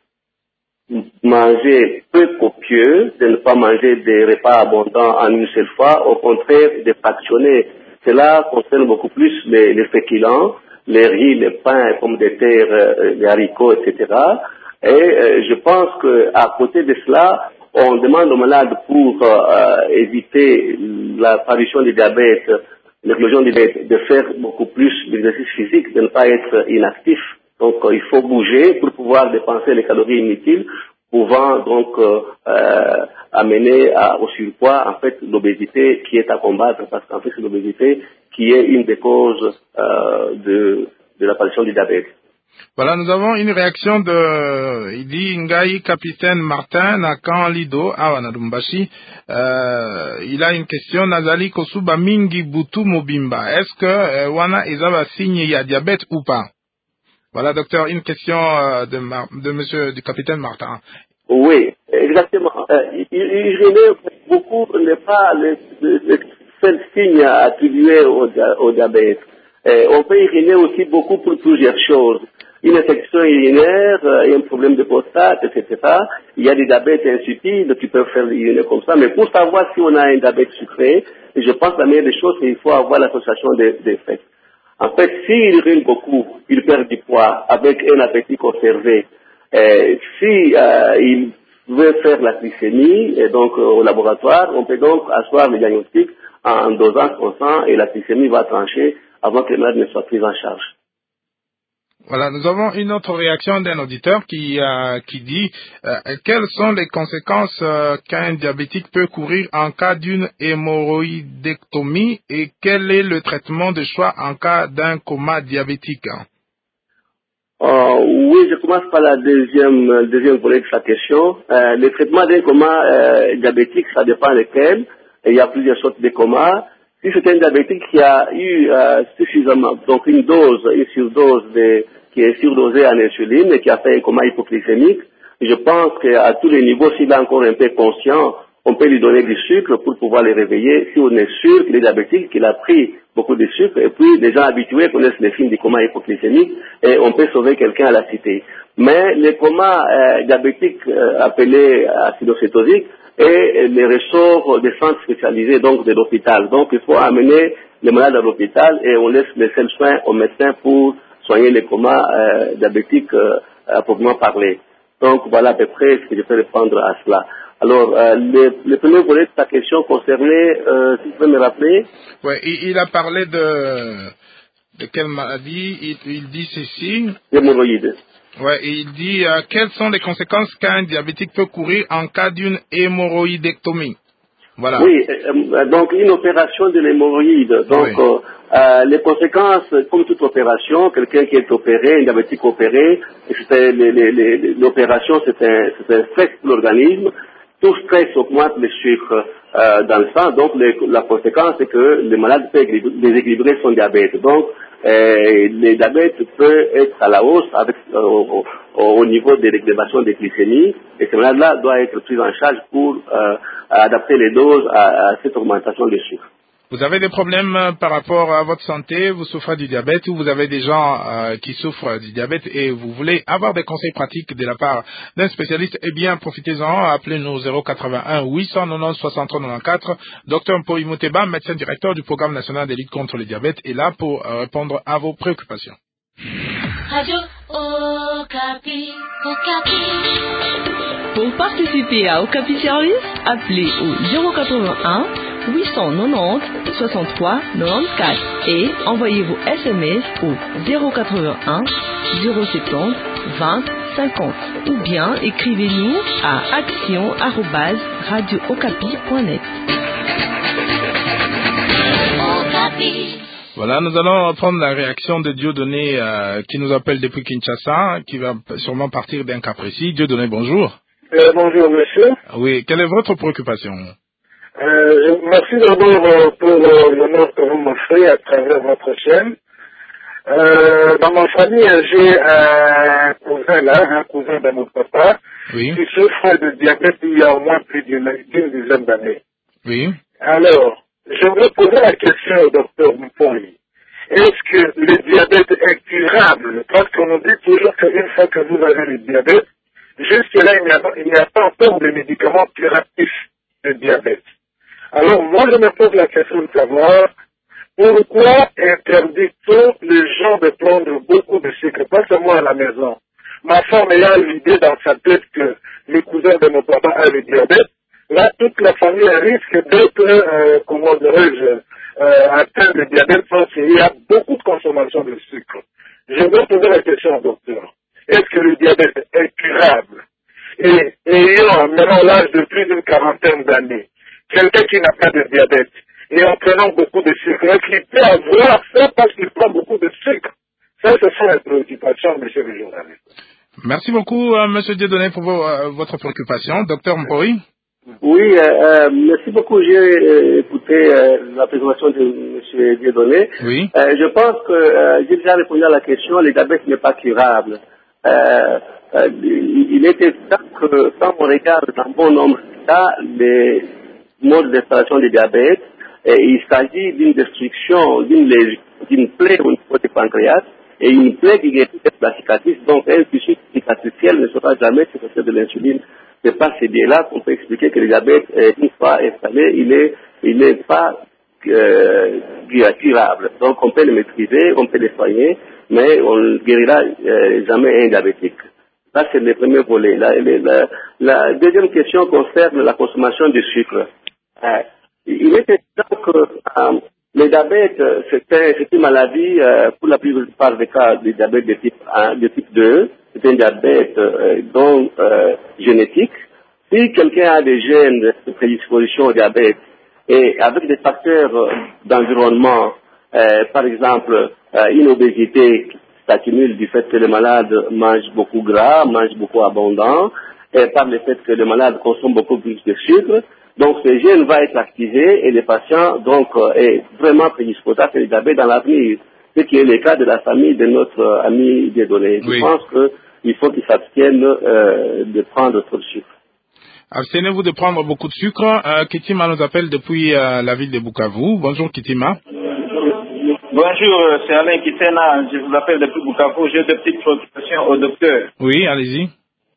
Speaker 3: manger peu copieux, de ne pas manger des repas abondants en une seule fois. Au contraire, de fractionner. Cela concerne beaucoup plus les, les féculents, les riz, les pains, les pommes de terre, euh, les haricots, et cetera. Et euh, je pense qu'à côté de cela, on demande aux malades pour euh, éviter l'apparition du diabète, l'éclosion du diabète, de faire beaucoup plus d'exercice physique, de ne pas être inactif. Donc euh, il faut bouger pour pouvoir dépenser les calories inutiles, pouvant donc euh, euh, amener à, au surpoids, en fait, l'obésité qui est à combattre, parce qu'en fait c'est l'obésité qui est une des causes euh, de, de l'apparition du diabète.
Speaker 2: Voilà, nous avons une réaction de, il dit Ngai Capitaine Martin Nakan Lido à Wanadumbashi. Euh, il a une question. Nazali Kosuba Mingi Butu Mobimba. Est-ce que euh, Wana Ezava signe il y a diabète ou pas? Voilà, docteur, une question euh, de, Mar de Monsieur du Capitaine Martin.
Speaker 3: Oui, exactement. Euh, il, il, il beaucoup n'est pas le, le, le seul signe attribué au, au diabète. Euh, on peut uriner aussi beaucoup pour plusieurs choses. Une infection urinaire, euh, un problème de prostate, et cetera. Il y a des diabètes insipides qui peuvent faire uriner comme ça. Mais pour savoir si on a un diabète sucré, je pense que la meilleure des choses, c'est qu'il faut avoir l'association des, des faits. En fait, s'il urine beaucoup, il perd du poids avec un appétit conservé. Euh, si euh, il veut faire la glycémie, et donc euh, au laboratoire, on peut donc asseoir le diagnostic en dosant son sang et la glycémie va trancher avant que le malade ne soit pris en charge.
Speaker 2: Voilà, nous avons une autre réaction d'un auditeur qui, euh, qui dit euh, quelles sont les conséquences euh, qu'un diabétique peut courir en cas d'une hémorroïdectomie et quel est le traitement de choix en cas d'un coma diabétique?
Speaker 3: Euh, oui, je commence par la deuxième, deuxième volet de sa question. Euh, le traitement d'un coma euh, diabétique, ça dépend lequel. Et il y a plusieurs sortes de comas. Si c'est un diabétique qui a eu euh, suffisamment, donc une dose, une surdose de, qui est surdosée en insuline et qui a fait un coma hypoglycémique, je pense qu'à tous les niveaux, s'il est encore un peu conscient, on peut lui donner du sucre pour pouvoir le réveiller. Si on est sûr qu'il est diabétique, qu'il a pris beaucoup de sucre, et puis les gens habitués connaissent les signes du coma hypoglycémique, et on peut sauver quelqu'un à la cité. Mais les comas euh, diabétiques euh, appelés acidocétosiques, et les ressorts des centres spécialisés, donc de l'hôpital. Donc il faut amener les malades à l'hôpital et on laisse les seuls soins aux médecins pour soigner les comas euh, diabétiques euh, à proprement parler. Donc voilà à peu près ce que je peux répondre à cela. Alors, euh, le, le premier volet de ta question concernait, euh, si tu peux me rappeler.
Speaker 2: Oui, il, il a parlé de, de quelle maladie? Il, il dit ceci.
Speaker 3: L'hémorroïde.
Speaker 2: Ouais, et il dit euh, quelles sont les conséquences qu'un diabétique peut courir en cas d'une hémorroïdectomie. Voilà.
Speaker 3: Oui, euh, donc une opération de l'hémorroïde. Donc oui. euh, euh, les conséquences, comme toute opération, quelqu'un qui est opéré, un diabétique opéré, l'opération c'est un, c'est un stress pour l'organisme. Tout stress augmente le sucre euh, dans le sang, donc les, la conséquence c'est que le malade peut déséquilibrer son diabète. Donc Et le diabète peut être à la hausse avec, euh, au, au niveau de l'élévation des glycémies, et ces malades-là doivent être pris en charge pour euh, adapter les doses à, à cette augmentation de sucre.
Speaker 2: Vous avez des problèmes par rapport à votre santé, vous souffrez du diabète ou vous avez des gens euh, qui souffrent du diabète et vous voulez avoir des conseils pratiques de la part d'un spécialiste, eh bien profitez-en, appelez-nous zéro quatre-vingt-un huit cent quatre-vingt-onze soixante-trois quatre-vingt-quatorze. Docteur Mpoi Mouteba, médecin directeur du programme national de lutte contre le diabète, est là pour euh, répondre à vos préoccupations.
Speaker 4: Radio Okapi, Okapi.
Speaker 5: Pour participer à Okapi Service, appelez au zéro quatre-vingt-un huit cent quatre-vingt-onze soixante-trois quatre-vingt-quatorze et envoyez vos S M S au zéro quatre-vingt-un zéro soixante vingt cinquante ou bien écrivez-nous à action arobase radio okapi point net.
Speaker 4: Okapi.
Speaker 2: Voilà, nous allons prendre la réaction de Dieudonné euh, qui nous appelle depuis Kinshasa, qui va sûrement partir d'un cas précis. Dieudonné, bonjour.
Speaker 11: Euh, bonjour monsieur.
Speaker 2: Oui, quelle est votre préoccupation?
Speaker 11: Euh, merci d'abord euh, pour euh, l'honneur que vous m'offrez à travers votre chaîne. Euh, dans ma famille, j'ai un cousin là, un cousin de mon papa,
Speaker 2: oui.
Speaker 11: qui souffre de diabète il y a au moins plus d'une d'une dizaine d'années.
Speaker 2: Oui.
Speaker 11: Alors, je voudrais poser la question au docteur Mpoi. Est-ce que le diabète est curable? Parce qu'on nous dit toujours qu'une fois que vous avez le diabète, jusque-là, il n'y a, il n'y a pas encore de médicaments curatifs de diabète. Alors, moi, je me pose la question de savoir pourquoi interdit-on les gens de prendre beaucoup de sucre, pas seulement à la maison. Ma femme ayant l'idée dans sa tête que le cousin de mon papa a le diabète, là, toute la famille risque d'être, euh, comment dirais-je, euh, atteinte de diabète parce qu'il y a beaucoup de consommation de sucre. Je vais poser la question au docteur. Est-ce que le diabète est curable? Et ayant maintenant l'âge de plus d'une quarantaine d'années, quelqu'un qui n'a pas de diabète, et en prenant beaucoup de sucre, est-ce qu'il peut avoir ça parce qu'il prend beaucoup de sucre? Ça, ce sont les préoccupations, monsieur le journaliste.
Speaker 2: Merci beaucoup, euh, monsieur Dieudonné, pour vos, euh, votre préoccupation. Docteur Mpoi.
Speaker 3: Oui, euh, euh, merci beaucoup. J'ai euh, écouté euh, la présentation de M. Dieudonné.
Speaker 2: Oui.
Speaker 3: Euh, je pense que euh, j'ai déjà répondu à la question, le diabète n'est pas curable. Euh, euh, il est évident que quand on regarde dans bon nombre de cas les modes d'installation du diabète, et il s'agit d'une destruction, d'une lésion, d'une plaie au niveau du pancréas, et une plaie qui guérit la cicatrice, donc un tissu cicatriciel ne sera jamais sécréteur de l'insuline. C'est par ces biais-là qu'on peut expliquer que le diabète, une fois installé, il est, il n'est pas euh, curable. Donc on peut le maîtriser, on peut le soigner, mais on ne guérira euh, jamais un diabétique. Ça, c'est le premier volet. La, la, la deuxième question concerne la consommation de sucre. Euh, il est évident que euh, le diabète, c'est un, une maladie, euh, pour la plupart des cas, du diabète de type un, de type deux, c'est un diabète euh, donc euh, génétique. Si quelqu'un a des gènes de prédisposition au diabète et avec des facteurs euh, d'environnement, euh, par exemple euh, une obésité qui s'accumule du fait que le malade mange beaucoup gras, mange beaucoup abondant, et par le fait que le malade consomme beaucoup plus de sucre, donc ce gène va être activé et le patient donc euh, est vraiment prédisposé à faire le diabète dans l'avenir, ce qui est le cas de la famille de notre euh, ami Dieudonné.
Speaker 2: Oui.
Speaker 3: Je pense qu'il faut qu'il s'abstienne euh, de prendre trop de sucre.
Speaker 2: Abstenez-vous de prendre beaucoup de sucre. Euh, Kitima nous appelle depuis euh, la ville de Bukavu. Bonjour Kitima.
Speaker 12: Bonjour, c'est Alain Kitena. Je vous appelle depuis Bukavu. J'ai des petites préoccupations au docteur.
Speaker 2: Oui, allez-y.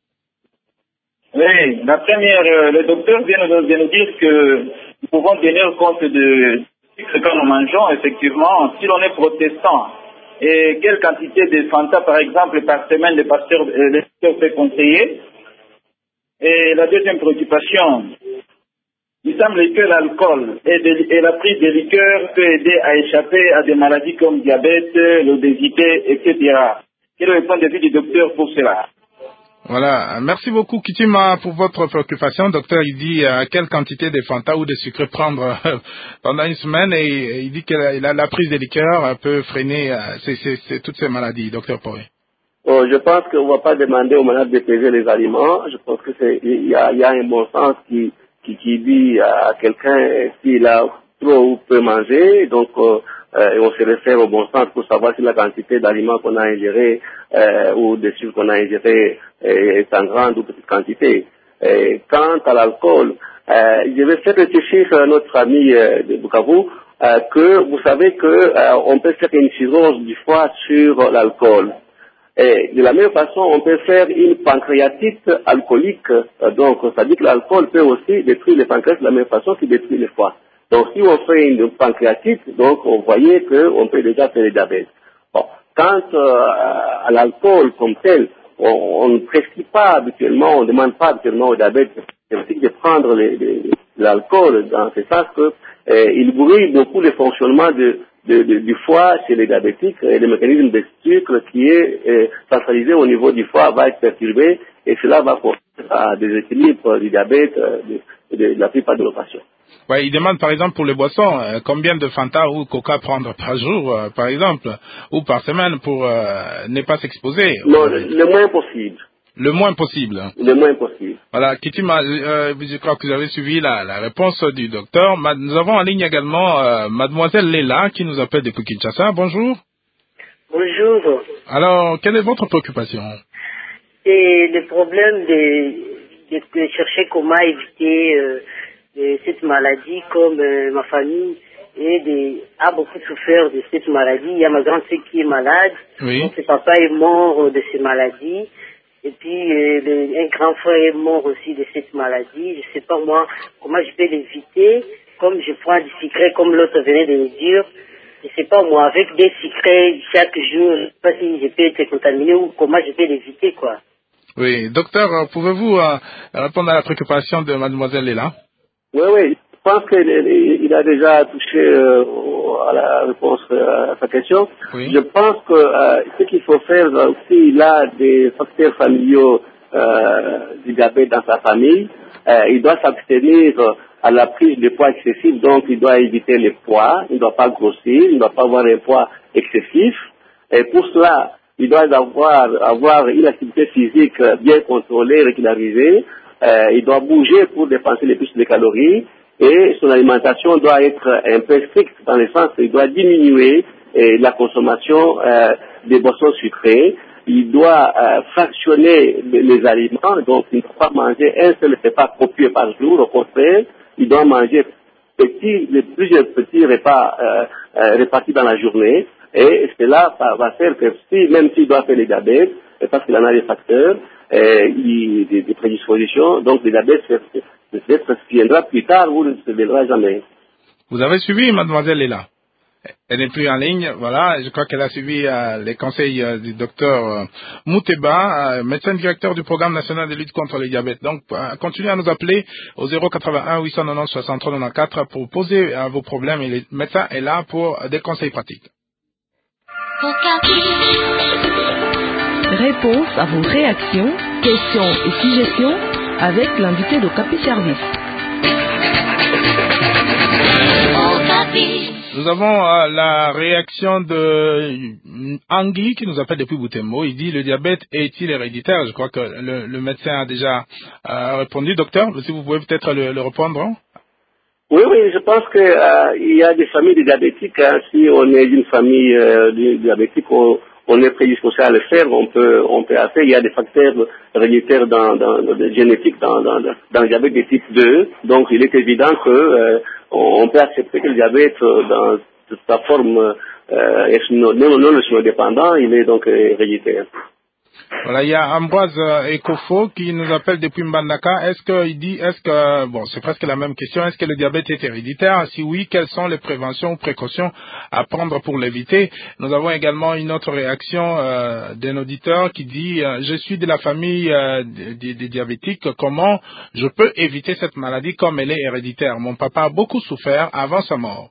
Speaker 12: Oui, la première, euh, le docteur vient de, vient de dire que nous pouvons tenir compte de ce que nous mangeons, effectivement, si l'on est protestant. Et quelle quantité de Fanta, par exemple, par semaine, le pasteur, euh, le docteur peut conseiller. Et la deuxième préoccupation, il semble que l'alcool et, de, et la prise de liqueurs peut aider à échapper à des maladies comme diabète, l'obésité, et cetera. Quel est le point de vue du docteur pour cela?
Speaker 2: Voilà, merci beaucoup Kitima pour votre préoccupation. Docteur, il dit à euh, quelle quantité de Fanta ou de sucre prendre euh, pendant une semaine et, et il dit que la, la prise de liqueur euh, peut freiner euh, c'est, c'est, c'est toutes ces maladies, docteur Mpoi.
Speaker 3: Oh, je pense qu'on ne va pas demander aux malades de peser les aliments. Je pense que c'est il y a, il y a un bon sens qui, qui, qui dit à quelqu'un s'il a trop ou peu manger. Donc, euh, euh, et on se réfère au bon sens pour savoir si la quantité d'aliments qu'on a ingéré euh, ou de sucre qu'on a ingéré est en grande ou petite quantité. Et quant à l'alcool, euh, je vais faire réfléchir à notre ami euh, de Bukavu euh, que vous savez que euh, on peut faire une cirrhose du foie sur l'alcool. Et de la même façon, on peut faire une pancréatite alcoolique. Euh, donc, ça dit que l'alcool peut aussi détruire le pancréas de la même façon qu'il détruit le foie. Donc, si on fait une pancréatite, donc on voyait qu'on peut déjà faire le diabète. Bon, quant euh, à l'alcool comme tel, on, on ne prescrit pas habituellement, on ne demande pas habituellement au diabète de prendre les, les, l'alcool dans ce sens que euh, il brouille beaucoup le fonctionnement de, de, de, du foie chez les diabétiques et le mécanisme de sucre qui est euh, centralisé au niveau du foie va être perturbé et cela va conduire à des équilibres du diabète euh, de, de, de la plupart de nos patients.
Speaker 2: Ouais, il demande par exemple pour les boissons, euh, combien de Fanta ou Coca prendre par jour, euh, par exemple, ou par semaine pour euh, ne pas s'exposer.
Speaker 3: Non, le, le moins possible.
Speaker 2: Le moins possible.
Speaker 3: Le moins possible.
Speaker 2: Voilà, Kitima, euh, je crois que vous avez suivi la, la réponse du docteur. Ma, nous avons en ligne également euh, Mademoiselle Léla qui nous appelle depuis Kinshasa. Bonjour.
Speaker 13: Bonjour.
Speaker 2: Alors, quelle est votre préoccupation?
Speaker 13: C'est le problème de, de, de chercher comment éviter euh, de cette maladie, comme euh, ma famille et de, a beaucoup souffert de cette maladie. Il y a ma grande sœur qui est malade.
Speaker 2: Oui.
Speaker 13: Donc, son papa est mort de cette maladie. Et puis, euh, le, un grand frère est mort aussi de cette maladie. Je ne sais pas, moi, comment je peux l'éviter. Comme je prends du sucre, comme l'autre venait de me dire. Je ne sais pas, moi, avec des sucres chaque jour, je ne sais pas si je peux être contaminé ou comment je peux l'éviter, quoi.
Speaker 2: Oui. Docteur, pouvez-vous euh, répondre à la préoccupation de Mademoiselle Léla?
Speaker 3: Oui, oui. Je pense qu'il a déjà touché euh, à la réponse à sa question.
Speaker 2: Oui.
Speaker 3: Je pense que euh, ce qu'il faut faire, euh, s'il a des facteurs familiaux euh, du diabète dans sa famille, euh, il doit s'abstenir à la prise de poids excessif, donc il doit éviter les poids, il ne doit pas grossir, il ne doit pas avoir un poids excessif. Et pour cela, il doit avoir, avoir une activité physique bien contrôlée, régularisée. Euh, il doit bouger pour dépenser le plus de calories. Et son alimentation doit être un peu stricte dans le sens qu'il doit diminuer eh, la consommation euh, des boissons sucrées. Il doit euh, fractionner les, les aliments, donc il ne doit pas manger un seul repas copieux par jour. Au contraire, il doit manger petit, les plusieurs petits repas euh, euh, répartis dans la journée. Et cela va faire que si, même s'il doit faire le diabète, parce qu'il en a des facteurs, euh, il, des, des prédispositions, donc le diabète peut-être se viendra plus tard ou ne se viendra jamais.
Speaker 2: Vous avez suivi Mademoiselle Léla? Elle n'est plus en ligne, voilà, je crois qu'elle a suivi euh, les conseils euh, du docteur euh, Mouteba, euh, médecin directeur du programme national de lutte contre le diabète. Donc, euh, continuez à nous appeler au zéro quatre-vingt-un huit cent quatre-vingt-dix soixante-trois quatre-vingt-quatre pour poser euh, vos problèmes et le médecin est là pour euh, des conseils pratiques.
Speaker 5: Réponse à vos réactions, questions et suggestions avec l'invité d'Okapi Service.
Speaker 2: Nous avons euh, la réaction de Angui qui nous appelle depuis Boutembo. Il dit: le diabète est-il héréditaire? Je crois que le, le médecin a déjà euh, répondu. Docteur, si vous pouvez peut-être le, le répondre.
Speaker 3: Oui, oui, je pense qu'il euh, y a des familles de diabétiques. Hein. Si on est d'une famille euh, diabétique, on, on est prédisposé à le faire, on peut, on peut le faire. Il y a des facteurs héréditaires dans, dans, dans, génétiques dans, dans, dans le diabète de type deux. Donc, il est évident que euh, on peut accepter que le diabète, dans toute sa forme euh, non, non, non dépendant, il est donc héréditaire.
Speaker 2: Voilà, il y a Ambroise Ekofo qui nous appelle depuis Mbandaka. Est-ce qu'il dit, est-ce que, bon, c'est presque la même question, est-ce que le diabète est héréditaire? Si oui, quelles sont les préventions ou précautions à prendre pour l'éviter? Nous avons également une autre réaction euh, d'un auditeur qui dit, euh, je suis de la famille euh, des, des diabétiques, comment je peux éviter cette maladie comme elle est héréditaire? Mon papa a beaucoup souffert avant sa mort.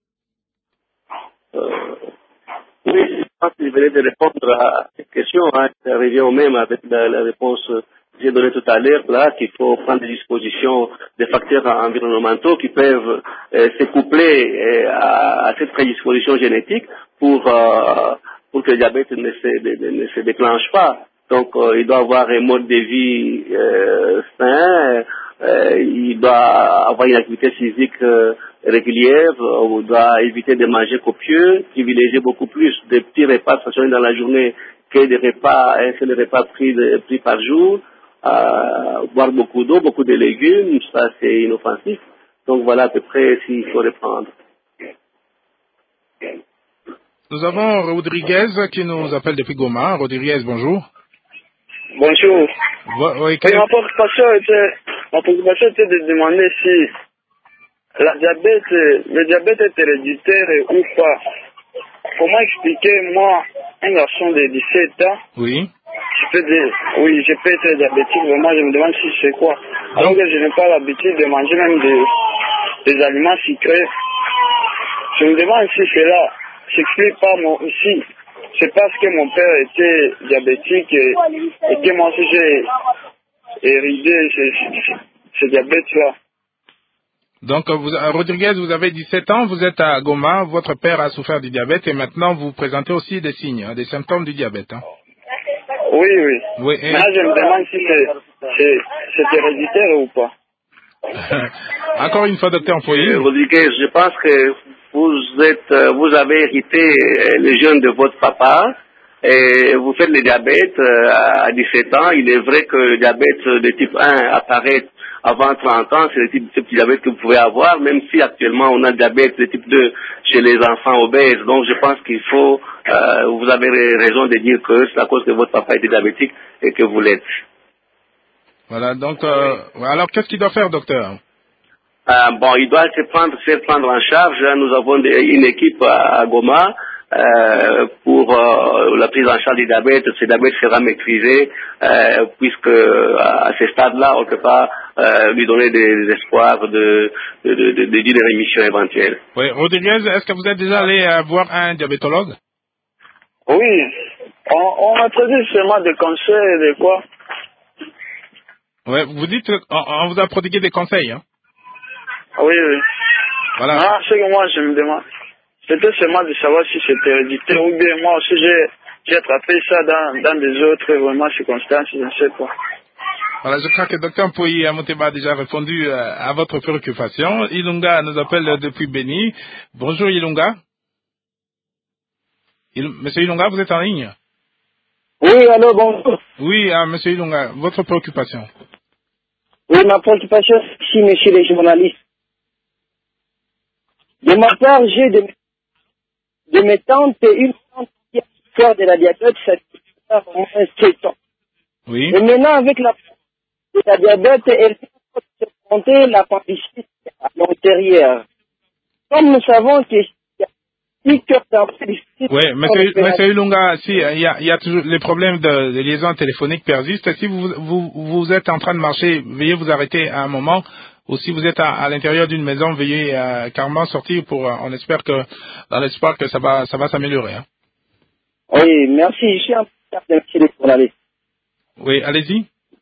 Speaker 3: Euh, oui, je pense que je venais de répondre à cette question. Hein. Ça revient au même avec la, la réponse que j'ai donnée tout à l'heure, là, qu'il faut prendre des dispositions des facteurs environnementaux qui peuvent euh, se coupler euh, à, à cette prédisposition génétique pour, euh, pour que le diabète ne se, de, ne se déclenche pas. Donc, euh, il doit avoir un mode de vie euh, sain, euh, il doit avoir une activité physique euh, régulière, on doit éviter de manger copieux, privilégier beaucoup plus de petits repas stationnés dans la journée que des repas, un seul repas pris, de, pris par jour, euh, boire beaucoup d'eau, beaucoup de légumes, ça c'est inoffensif. Donc voilà à peu près s'il faut reprendre.
Speaker 2: Nous avons Rodriguez qui nous appelle depuis Goma. Rodriguez, bonjour.
Speaker 14: Bonjour.
Speaker 2: Vo- oui,
Speaker 14: Oui, ma préoccupation était, ma préoccupation était de demander si la diabète, le diabète est héréditaire ou pas. Comment expliquer, moi, un garçon de dix-sept ans,
Speaker 2: Oui.
Speaker 14: je peux dire, oui, je peux être diabétique, vraiment, je me demande si c'est quoi. Alors que je n'ai pas l'habitude de manger même des, des aliments sucrés. Je me demande si cela s'explique pas, moi aussi. C'est parce que mon père était diabétique et, et que moi aussi j'ai héridé ce, ce, ce diabète-là.
Speaker 2: Donc, vous, euh, Rodriguez, vous avez dix-sept ans, vous êtes à Goma, votre père a souffert du diabète et maintenant vous présentez aussi des signes, hein, des symptômes du diabète. Hein.
Speaker 14: Oui, oui.
Speaker 2: Oui, et...
Speaker 14: Maintenant, je me demande si c'est, c'est, c'est héréditaire ou pas.
Speaker 2: Encore une fois, docteur Mpoyi.
Speaker 3: Euh, Rodriguez, je pense que vous êtes, euh, vous avez hérité euh, les gènes de votre papa et vous faites le diabète euh, à dix-sept ans. Il est vrai que le diabète de type un apparaît avant trente ans, c'est le type de diabète que vous pouvez avoir, même si actuellement on a le diabète de type deux chez les enfants obèses. Donc je pense qu'il faut, euh, vous avez raison de dire que c'est à cause que votre papa était diabétique et que vous l'êtes.
Speaker 2: Voilà, donc, euh, alors qu'est-ce qu'il doit faire, docteur?
Speaker 3: Euh, bon, il doit se prendre, se prendre en charge. Nous avons des, une équipe à, à Goma euh, pour euh, la prise en charge du diabète. Ce diabète sera maîtrisé euh, puisque à ce stade-là, on ne peut pas euh, lui donner des, des espoirs de, de, de, de, de, d'une rémission éventuelle.
Speaker 2: Oui, Rodriguez, est-ce que vous êtes déjà allé euh, voir un diabétologue?
Speaker 14: Oui, on, on a traité seulement des conseils et de quoi.
Speaker 2: Oui, vous dites qu'on on vous a prodigué des conseils, hein?
Speaker 14: Oui, oui.
Speaker 2: Voilà.
Speaker 14: Ah, c'est que moi, je me demande. C'était seulement de savoir si c'était héréditaire ou bien moi aussi j'ai, j'ai attrapé ça dans, dans des autres vraiment circonstances, je ne sais pas.
Speaker 2: Voilà, je crois que docteur Mpoyi Muteba a déjà répondu euh, à votre préoccupation. Ilunga nous appelle depuis Béni. Bonjour Ilunga. Il, Monsieur Ilunga, vous êtes en ligne?
Speaker 7: Oui, allô, bonjour.
Speaker 2: Oui, ah, Monsieur Ilunga, votre préoccupation.
Speaker 7: Oui, ma préoccupation, si monsieur les journalistes. De ma part, j'ai de, de mes tantes une tante qui a souffert de la diabète, ça fait au moins sept ans.
Speaker 2: Oui.
Speaker 7: Et maintenant, avec la, la diabète, elle peut se confronter l'appendicite à l'antérieur. Comme nous savons que
Speaker 2: oui, monsieur, monsieur Ilunga, si, il y a, il y a toujours les problèmes de, de liaison téléphonique persistent. Si vous, vous, vous êtes en train de marcher, veuillez vous arrêter à un moment. Ou si vous êtes à, à l'intérieur d'une maison, veuillez euh, carrément sortir pour, euh, on espère que, dans l'espoir que ça va, ça va s'améliorer. Hein.
Speaker 7: Oui, merci. Je suis un peu merci de journalistes.
Speaker 2: Oui, allez-y.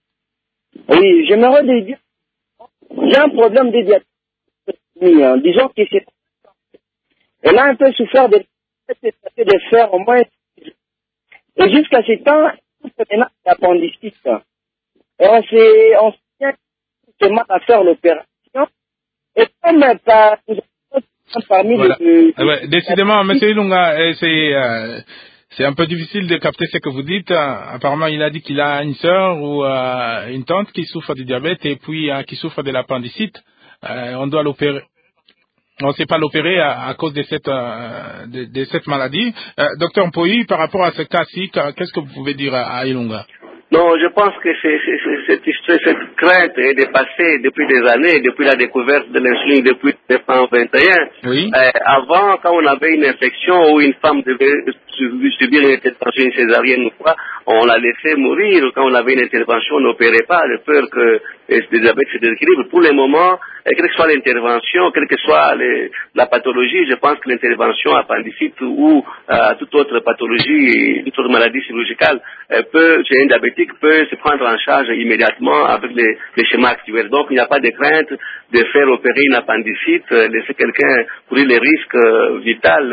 Speaker 7: Oui, j'aimerais dire, j'ai un problème de diabète. Disons que c'est, elle a un peu souffert de, de faire au moins, et jusqu'à ce temps, elle a l'appendicite. Et on s'est, on s'est justement à faire l'opération, et comme par, parmi
Speaker 2: voilà.
Speaker 7: les,
Speaker 2: ah ouais, décidément, monsieur Ilunga, c'est, euh, c'est un peu difficile de capter ce que vous dites. Apparemment, il a dit qu'il a une sœur ou euh, une tante qui souffre du diabète et puis euh, qui souffre de l'appendicite. Euh, on doit l'opérer. On ne sait pas l'opérer à, à cause de cette, euh, de, de cette maladie. Euh, docteur Mpoyi, par rapport à ce cas-ci, qu'est-ce que vous pouvez dire à, à Ilunga?
Speaker 3: Non, je pense que c'est, c'est, c'est, cette, histoire, cette crainte est dépassée depuis des années, depuis la découverte de l'insuline depuis mille neuf cent vingt et un.
Speaker 2: Oui.
Speaker 3: Euh, avant, quand on avait une infection ou une femme devait subir une intervention, une césarienne ou quoi, on la laissait mourir. Quand on avait une intervention, on n'opérait pas, de peur que le diabète se déséquilibre. Pour le moment, quelle que soit l'intervention, quelle que soit les, la pathologie, je pense que l'intervention appendicite ou euh, toute autre pathologie, toute autre maladie chirurgicale euh, peut, chez un diabétique, peut se prendre en charge immédiatement avec les, les schémas actuels. Donc, il n'y a pas de crainte de faire opérer une appendicite, euh, laisser quelqu'un courir les risques euh, vitaux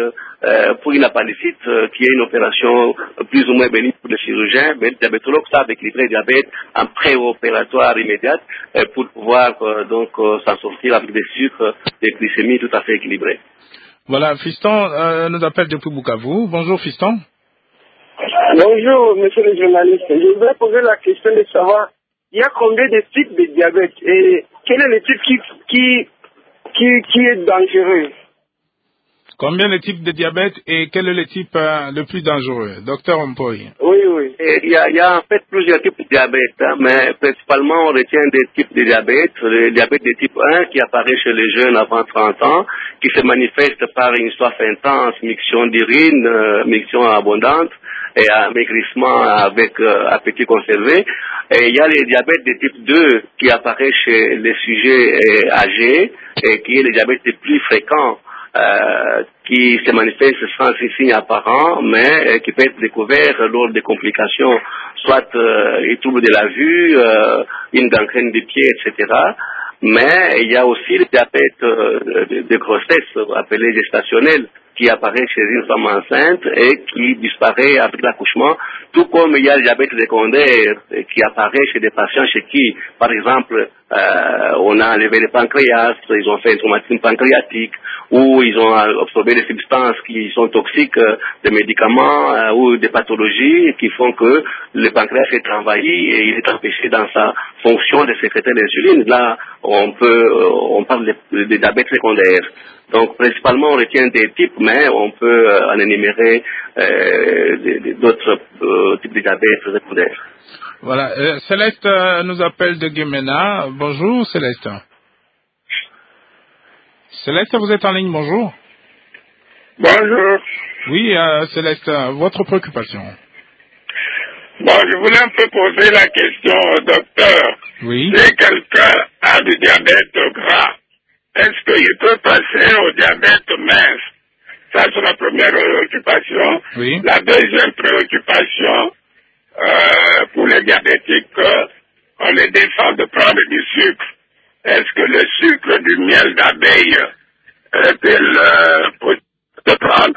Speaker 3: euh, pour une appendicite euh, qui est une opération plus ou moins bénigne pour le chirurgien, mais le diabétologue savent équilibrer le diabète en préopératoire immédiat euh, pour pouvoir euh, donc euh, s'en sortir avec des sucres, des glycémies tout à fait équilibrées.
Speaker 2: Voilà, Fiston euh, nous appelle depuis Bukavu. Bonjour Fiston.
Speaker 7: Bonjour, monsieur le journaliste. Je voudrais poser la question de savoir, il y a combien de types de diabète et quel est le type qui, qui, qui, qui est dangereux?
Speaker 2: Combien de types de diabète et quel est le type euh, le plus dangereux? Docteur Ompoy.
Speaker 7: Oui, oui.
Speaker 3: Il y, a, il y a en fait plusieurs types de diabète, hein, mais principalement on retient des types de diabète. Le diabète de type un qui apparaît chez les jeunes avant trente ans, qui se manifeste par une soif intense, miction d'urine, euh, miction abondante, et un maigrissement avec euh, appétit conservé. Et il y a le diabète de type deux qui apparaît chez les sujets euh, âgés et qui est le diabète le plus fréquent, euh, qui se manifeste sans signe apparent, mais euh, qui peut être découvert lors des complications, soit euh, les troubles de la vue, euh, une gangrène des pieds, et cetera. Mais il y a aussi le diabète euh, de, de grossesse, appelé gestationnel, qui apparaît chez une femme enceinte et qui disparaît avec l'accouchement, tout comme il y a le diabète secondaire qui apparaît chez des patients chez qui, par exemple, euh, on a enlevé le pancréas, ils ont fait un traumatisme pancréatique, ou ils ont absorbé des substances qui sont toxiques, euh, des médicaments euh, ou des pathologies qui font que le pancréas est envahi et il est empêché dans sa fonction de sécréter l'insuline. Là, on peut, euh, on parle de, de diabète secondaire. Donc, principalement, on retient des types, mais on peut euh, en énumérer euh, d'autres euh, types de diabète secondaires.
Speaker 2: Voilà. Euh, Céleste euh, nous appelle de Guémena. Bonjour, Céleste. Céleste, vous êtes en ligne, bonjour.
Speaker 15: Bonjour.
Speaker 2: Oui, euh, Céleste, votre préoccupation.
Speaker 15: Bon, je voulais un peu poser la question au docteur.
Speaker 2: Oui.
Speaker 15: Si quelqu'un a du diabète gras, est-ce qu'il peut passer au diabète mince? Ça, c'est la première préoccupation.
Speaker 2: Oui.
Speaker 15: La deuxième préoccupation, euh, pour les diabétiques, euh, on les défend de prendre du sucre. Est-ce que le sucre du miel d'abeille est-il euh, possible de prendre?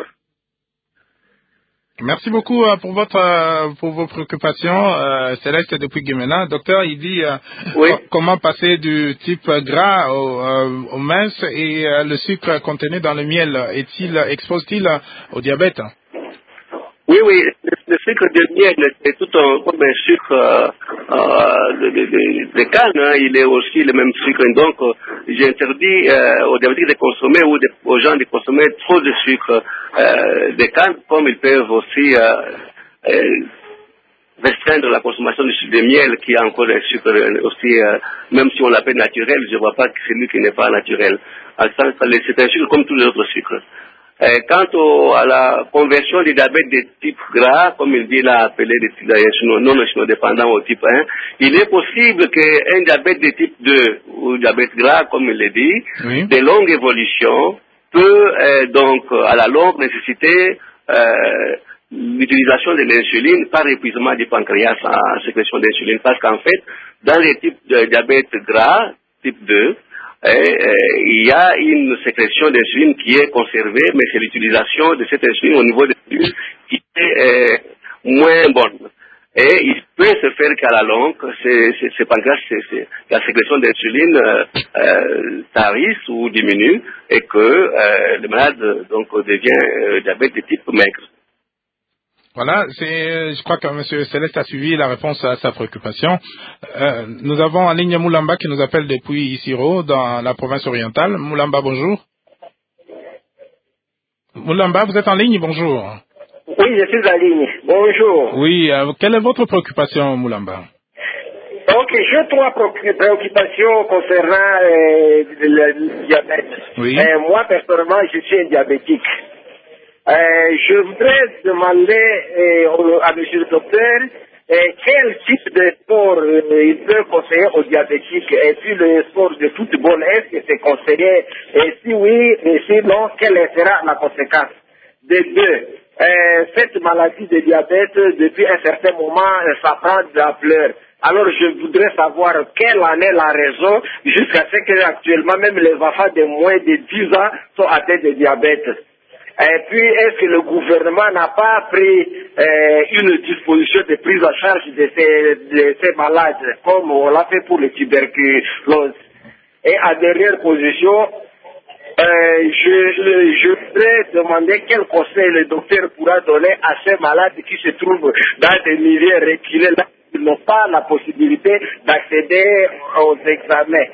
Speaker 2: Merci beaucoup euh, pour votre euh, pour vos préoccupations, euh, Céleste depuis Guémena. Docteur, il dit euh,
Speaker 3: oui.
Speaker 2: co- comment passer du type gras au, euh, au mince et euh, le sucre contenu dans le miel est-il expose-t-il au diabète?
Speaker 3: Oui, oui, le, le sucre de miel, c'est tout un, comme un sucre euh, euh, de, de, de, de canne, hein, il est aussi le même sucre. Donc, euh, j'interdis euh, aux diabétiques de consommer ou de, aux gens de consommer trop de sucre euh, de canne, comme ils peuvent aussi euh, euh, restreindre la consommation du sucre de miel, qui est encore un sucre aussi, euh, même si on l'appelle naturel, je ne vois pas que c'est lui qui n'est pas naturel. C'est un sucre comme tous les autres sucres. Euh, quant au, à la conversion du diabète de type gras, comme il dit là, appelé de non insulino-dépendant au type un, il est possible qu'un diabète de type deux, ou diabète gras, comme il le dit,
Speaker 2: oui.
Speaker 3: de longue évolution, peut euh, donc à la longue nécessiter euh, l'utilisation de l'insuline par épuisement du pancréas en sécrétion d'insuline. Parce qu'en fait, dans les types de diabète gras, type deux, Et, et, il y a une sécrétion d'insuline qui est conservée, mais c'est l'utilisation de cette insuline au niveau des cellules qui est euh, moins bonne. Et il peut se faire qu'à la longue, c'est, c'est, c'est pancréas, c'est, c'est, la sécrétion d'insuline euh, euh, tarisse ou diminue et que euh, le malade donc devient euh, diabète de type maigre.
Speaker 2: Voilà, c'est, je crois que M. Céleste a suivi la réponse à sa préoccupation. Euh, nous avons en ligne Moulamba qui nous appelle depuis Isiro, dans la province orientale. Moulamba, bonjour. Moulamba, vous êtes en ligne, bonjour.
Speaker 7: Oui, je suis en ligne. Bonjour.
Speaker 2: Oui, euh, quelle est votre préoccupation, Moulamba?
Speaker 7: Ok, j'ai trois préoccupations concernant euh, le, le diabète.
Speaker 2: Oui.
Speaker 7: Euh, moi, personnellement, je suis un diabétique. Euh, je voudrais demander euh, à monsieur le docteur euh, quel type de sport euh, il peut conseiller aux diabétiques, et puis le sport de football, est-ce que c'est conseillé, et si oui, et sinon, quelle sera la conséquence? De deux, euh, cette maladie de diabète, depuis un certain moment, ça prend de la pleur. Alors je voudrais savoir quelle en est la raison jusqu'à ce qu'actuellement même les enfants de moins de dix ans sont atteints de diabète.
Speaker 11: Et puis, est-ce que le gouvernement n'a pas pris euh, une disposition de prise en charge de ces, de ces malades, comme on l'a fait pour les tuberculoses? Et en dernière position, euh, je, je voudrais demander quel conseil le docteur pourra donner à ces malades qui se trouvent dans des milieux reculés, là, qui n'ont pas la possibilité d'accéder aux examens.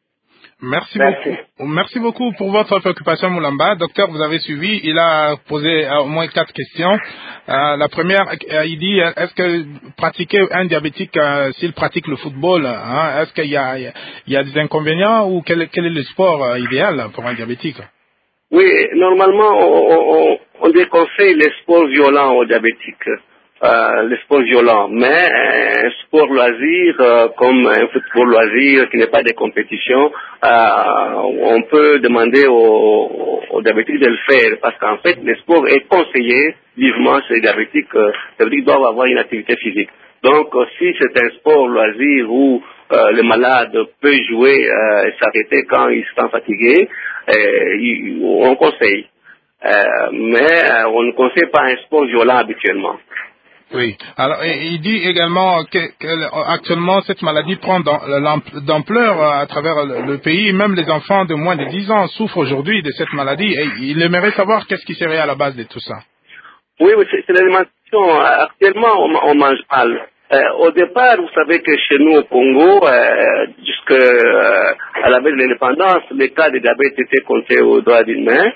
Speaker 2: Merci, Merci. beaucoup. Merci beaucoup pour votre préoccupation, Moulamba. Docteur, vous avez suivi. Il a posé au moins quatre questions. Euh, la première, il dit, est-ce que pratiquer un diabétique, euh, s'il pratique le football, hein, est-ce qu'il y a, il y a des inconvénients ou quel, quel est le sport euh, idéal pour un diabétique?
Speaker 3: Oui, normalement, on, on, on déconseille les sports violents aux diabétiques. Euh, les sports violents, mais un sport loisir euh, comme un football loisir qui n'est pas des compétitions, euh, on peut demander aux, aux diabétiques de le faire parce qu'en fait le sport est conseillé vivement chez les diabétiques. Euh, les diabétiques doivent avoir une activité physique. Donc euh, si c'est un sport loisir où euh, le malade peut jouer euh, et s'arrêter quand il se sent fatigué, euh, il, on conseille. Euh, mais euh, on ne conseille pas un sport violent habituellement.
Speaker 2: Oui. Alors, il dit également que, que actuellement cette maladie prend d'ampleur à travers le pays. Même les enfants de moins de dix ans souffrent aujourd'hui de cette maladie. Et il aimerait savoir qu'est-ce qui serait à la base de tout ça.
Speaker 3: Oui, oui, c'est l'alimentation. Actuellement, on, on mange mal. Euh, au départ, vous savez que chez nous au Congo, euh, jusqu'à euh, la veille de l'indépendance, les cas de diabète étaient comptés au doigt d'une main.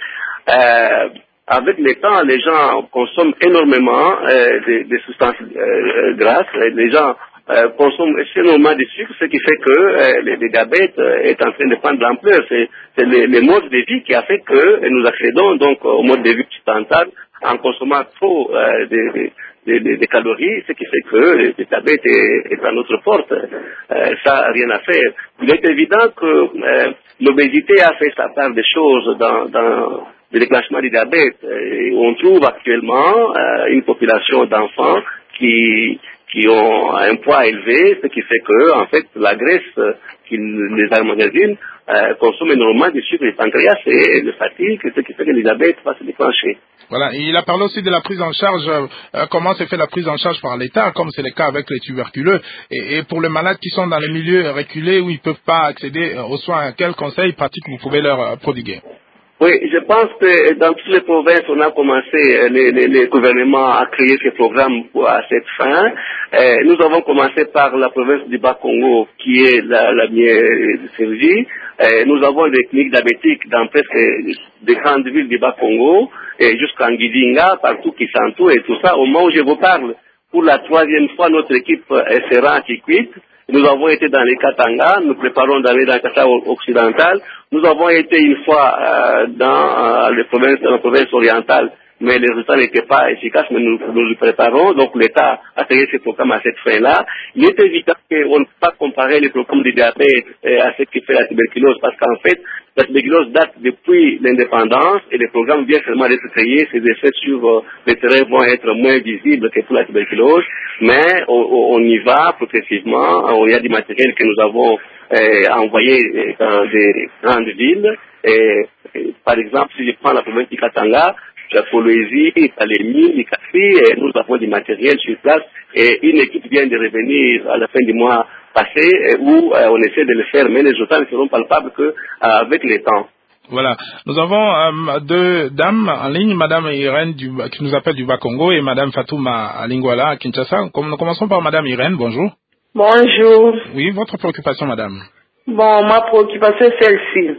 Speaker 3: Euh, Avec le temps, les gens consomment énormément euh, des, des substances euh, grasses. Les gens euh, consomment énormément de sucre, ce qui fait que euh, le, le diabète euh, est en train de prendre de l'ampleur. C'est le, le mode de vie qui a fait que nous accédons donc au mode de vie occidental en consommant trop euh, de, de, de, de calories, ce qui fait que le diabète est, est à notre porte. Euh, ça n'a rien à faire. Il est évident que euh, l'obésité a fait sa part des choses dans, dans le déclenchement du diabète. Et on trouve actuellement euh, une population d'enfants qui, qui ont un poids élevé, ce qui fait que, en fait, la graisse euh, qu'ils les emmagasine euh, consomme énormément de sucre du pancréas et de fatigue, ce qui fait que le diabète va se déclencher.
Speaker 2: Voilà, et il a parlé aussi de la prise en charge, euh, comment se fait la prise en charge par l'État, comme c'est le cas avec les tuberculeux, et, et pour les malades qui sont dans les milieux reculés où ils ne peuvent pas accéder aux soins, quels conseils pratiques vous pouvez leur euh, prodiguer?
Speaker 3: Oui, je pense que dans toutes les provinces, on a commencé, les, les, les gouvernements à créer ces programmes pour, à cette fin. Euh, nous avons commencé par la province du Bas-Congo, qui est la, la mieux servie. Euh, nous avons des cliniques diabétiques dans presque des grandes villes du Bas-Congo, et jusqu'en Guidinga, partout qui s'entourent et tout ça. Au moment où je vous parle, pour la troisième fois, notre équipe sera en Kikwit. Nous avons été dans les Katanga, nous préparons d'aller dans le Katanga occidental. Nous avons été une fois euh, dans, euh, les provinces, dans la province orientale, mais les résultats n'étaient pas efficaces, mais nous nous le préparons. Donc l'État a créé ce programme à cette fin-là. Il est évident qu'on ne peut pas comparer les programmes de diabète euh, à ce qui fait la tuberculose, parce qu'en fait, la tuberculose date depuis l'indépendance et les programmes viennent seulement d'être créés. Ces effets sur euh, le terrain vont être moins visibles que pour la tuberculose, mais on, on y va progressivement. Il y a du matériel que nous avons euh, envoyé dans des grandes villes. Et, et, par exemple, si je prends la province du Katanga, la Poloésie, Talémie, Likasi, nous avons du matériel sur place et une équipe vient de revenir à la fin du mois passé où euh, on essaie de le faire, mais les résultats ne seront palpables qu'avec euh, le temps.
Speaker 2: Voilà. Nous avons euh, deux dames en ligne, Madame Irène du, qui nous appelle du Bas-Congo et Madame Fatouma à Lingwala, à Kinshasa. Nous commençons par Madame Irène, bonjour.
Speaker 16: Bonjour.
Speaker 2: Oui, votre préoccupation, Madame?
Speaker 16: Bon, ma préoccupation est celle-ci.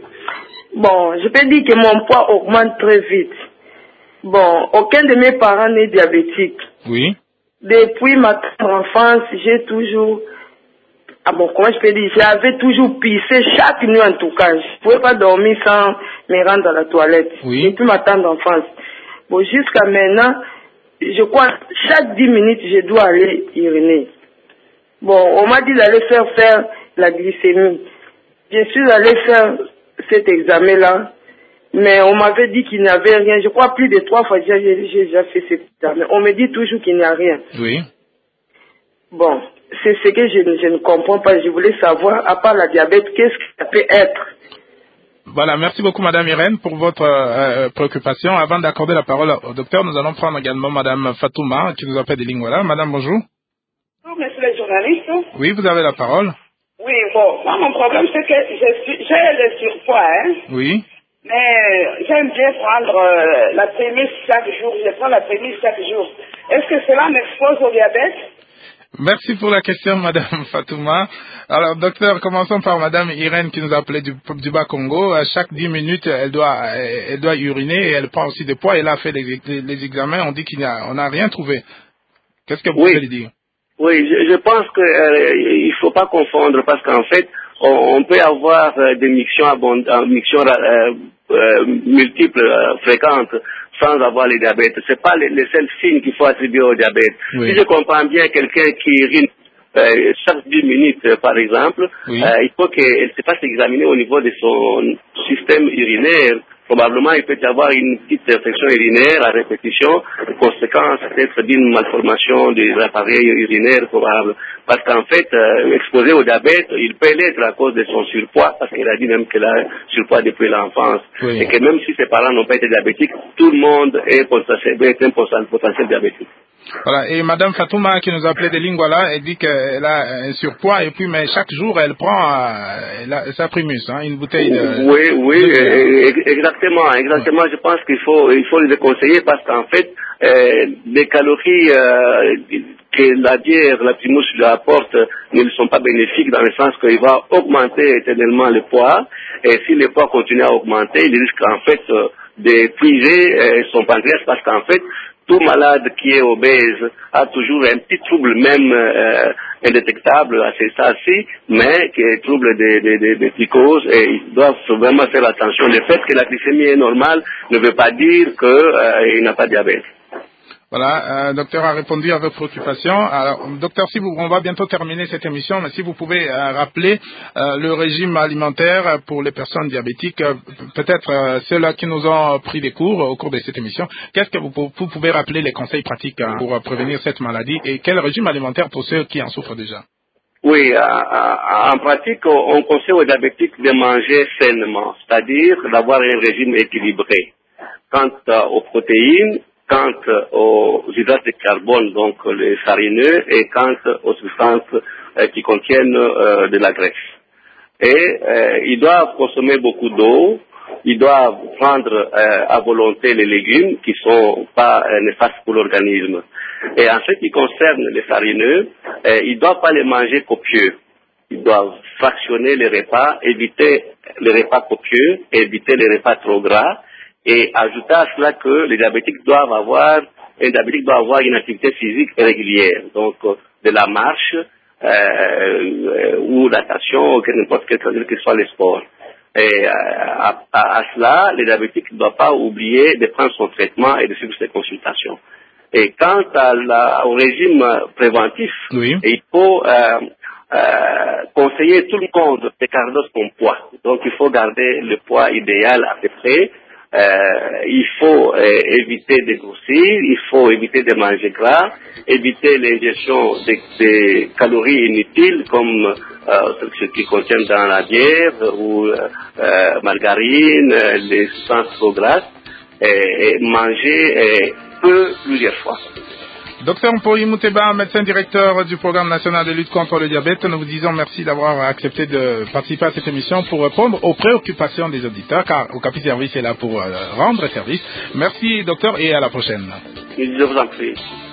Speaker 16: Bon, je peux dire que mon poids augmente très vite. Bon, aucun de mes parents n'est diabétique.
Speaker 2: Oui.
Speaker 16: Depuis ma enfance, j'ai toujours... Ah bon, comment je peux dire? J'avais toujours pissé chaque nuit en tout cas. Je ne pouvais pas dormir sans me rendre à la toilette.
Speaker 2: Oui.
Speaker 16: Depuis ma tendre d'enfance. Bon, jusqu'à maintenant, je crois chaque dix minutes, je dois aller uriner. Bon, on m'a dit d'aller faire faire la glycémie. Je suis allé faire cet examen-là. Mais on m'avait dit qu'il n'y avait rien. Je crois plus de trois fois que j'ai déjà fait cet examen. On me dit toujours qu'il n'y a rien.
Speaker 2: Oui.
Speaker 16: Bon, c'est ce que je, je ne comprends pas. Je voulais savoir, à part la diabète, qu'est-ce que ça peut être?
Speaker 2: Voilà, merci beaucoup Madame Irène pour votre euh, préoccupation. Avant d'accorder la parole au docteur, nous allons prendre également Madame Fatouma qui nous appelle de Lingwala. Madame, bonjour.
Speaker 17: Bonjour, monsieur le journaliste.
Speaker 2: Oui, vous avez la parole.
Speaker 17: Oui, bon, moi mon problème c'est que je suis- j'ai le surpoids, hein,
Speaker 2: Oui.
Speaker 17: mais j'aime bien prendre euh, la prémisse chaque jour, je prends la prémisse chaque jour. Est-ce que cela m'expose au diabète?
Speaker 2: Merci pour la question, Madame Fatouma. Alors, docteur, commençons par Madame Irène qui nous a appelé du, du Bas-Congo. À chaque dix minutes, elle doit, elle doit uriner et elle prend aussi des poids. Elle a fait les, les examens, on dit qu'il n'y a, on n'a rien trouvé. Qu'est-ce que vous
Speaker 3: Oui.
Speaker 2: pouvez lui dire?
Speaker 3: Oui, je, je pense que euh, il faut pas confondre parce qu'en fait, on, on peut avoir euh, des mictions abondantes, mictions euh, euh, multiples, euh, fréquentes, sans avoir le diabète. C'est pas les, les seuls signes qu'il faut attribuer au diabète.
Speaker 2: Oui.
Speaker 3: Si je comprends bien quelqu'un qui urine euh, chaque dix minutes, euh, par exemple,
Speaker 2: Oui.
Speaker 3: euh, il faut qu'elle se fasse examiner au niveau de son système urinaire. Probablement, il peut y avoir une petite infection urinaire à répétition, conséquence peut-être d'une malformation des appareils urinaires probables. Parce qu'en fait, euh, exposé au diabète, il peut l'être à cause de son surpoids, parce qu'elle a dit même qu'elle a surpoids depuis l'enfance.
Speaker 2: Oui.
Speaker 3: Et que même si ses parents n'ont pas été diabétiques, tout le monde est, potentiel, est un potentiel diabétique.
Speaker 2: Voilà. Et Madame Fatouma qui nous a appelé de Lingwala, elle dit qu'elle a un surpoids et puis, mais chaque jour, elle prend euh, elle a sa primus, hein, une bouteille de...
Speaker 3: Oui, oui,
Speaker 2: de bière.
Speaker 3: ex- exactement, exactement. Je pense qu'il faut, il faut les conseiller parce qu'en fait, euh, les calories euh, que la bière, la primus lui apporte ne sont pas bénéfiques dans le sens qu'il va augmenter éternellement le poids. Et si le poids continue à augmenter, il risque en fait euh, d'épuiser euh, son pancréas parce qu'en fait, tout malade qui est obèse a toujours un petit trouble, même euh, indétectable à ce stade-ci, mais qui est trouble de, de, de, de psychose, et ils doivent vraiment faire attention. Le fait que la glycémie est normale ne veut pas dire qu'il euh, n'a pas de diabète.
Speaker 2: Voilà, euh, docteur a répondu à vos préoccupations. Alors, docteur, si vous, on va bientôt terminer cette émission, mais si vous pouvez euh, rappeler euh, le régime alimentaire pour les personnes diabétiques, euh, peut-être euh, ceux-là qui nous ont pris des cours au cours de cette émission, qu'est-ce que vous, vous pouvez rappeler les conseils pratiques hein, pour euh, prévenir cette maladie et quel régime alimentaire pour ceux qui en souffrent déjà?
Speaker 3: Oui, euh, euh, en pratique, on conseille aux diabétiques de manger sainement, c'est-à-dire d'avoir un régime équilibré. Quant euh, aux protéines, quant aux hydrates de carbone, donc les farineux, et quant aux substances euh, qui contiennent euh, de la graisse. Et euh, ils doivent consommer beaucoup d'eau, ils doivent prendre euh, à volonté les légumes qui sont pas euh, néfastes pour l'organisme. Et en ce qui concerne les farineux, euh, ils ne doivent pas les manger copieux. Ils doivent fractionner les repas, éviter les repas copieux, éviter les repas trop gras, et ajouter à cela que les diabétiques doivent avoir, un diabétique doit avoir une activité physique régulière, donc euh, de la marche euh, euh, ou la natation, ou n'importe quel que soit le sport. Et euh, à, à, à cela, les diabétiques ne doivent pas oublier de prendre son traitement et de suivre ses consultations. Et quant à la, au régime préventif,
Speaker 2: oui.
Speaker 3: il faut euh, euh, conseiller tout le monde de garder son poids. Donc il faut garder le poids idéal à peu près. Euh, il faut euh, éviter de grossir, il faut éviter de manger gras, éviter l'ingestion de, de calories inutiles comme euh, ce qui contient dans la bière ou euh, euh, margarine, euh, les substances trop grasses, et, et manger euh, peu plusieurs fois.
Speaker 2: Docteur Mpoi Mouteba, médecin directeur du programme national de lutte contre le diabète, nous vous disons merci d'avoir accepté de participer à cette émission pour répondre aux préoccupations des auditeurs, car Okapi Service est là pour euh, rendre service. Merci docteur et à la prochaine.
Speaker 3: Je vous en prie.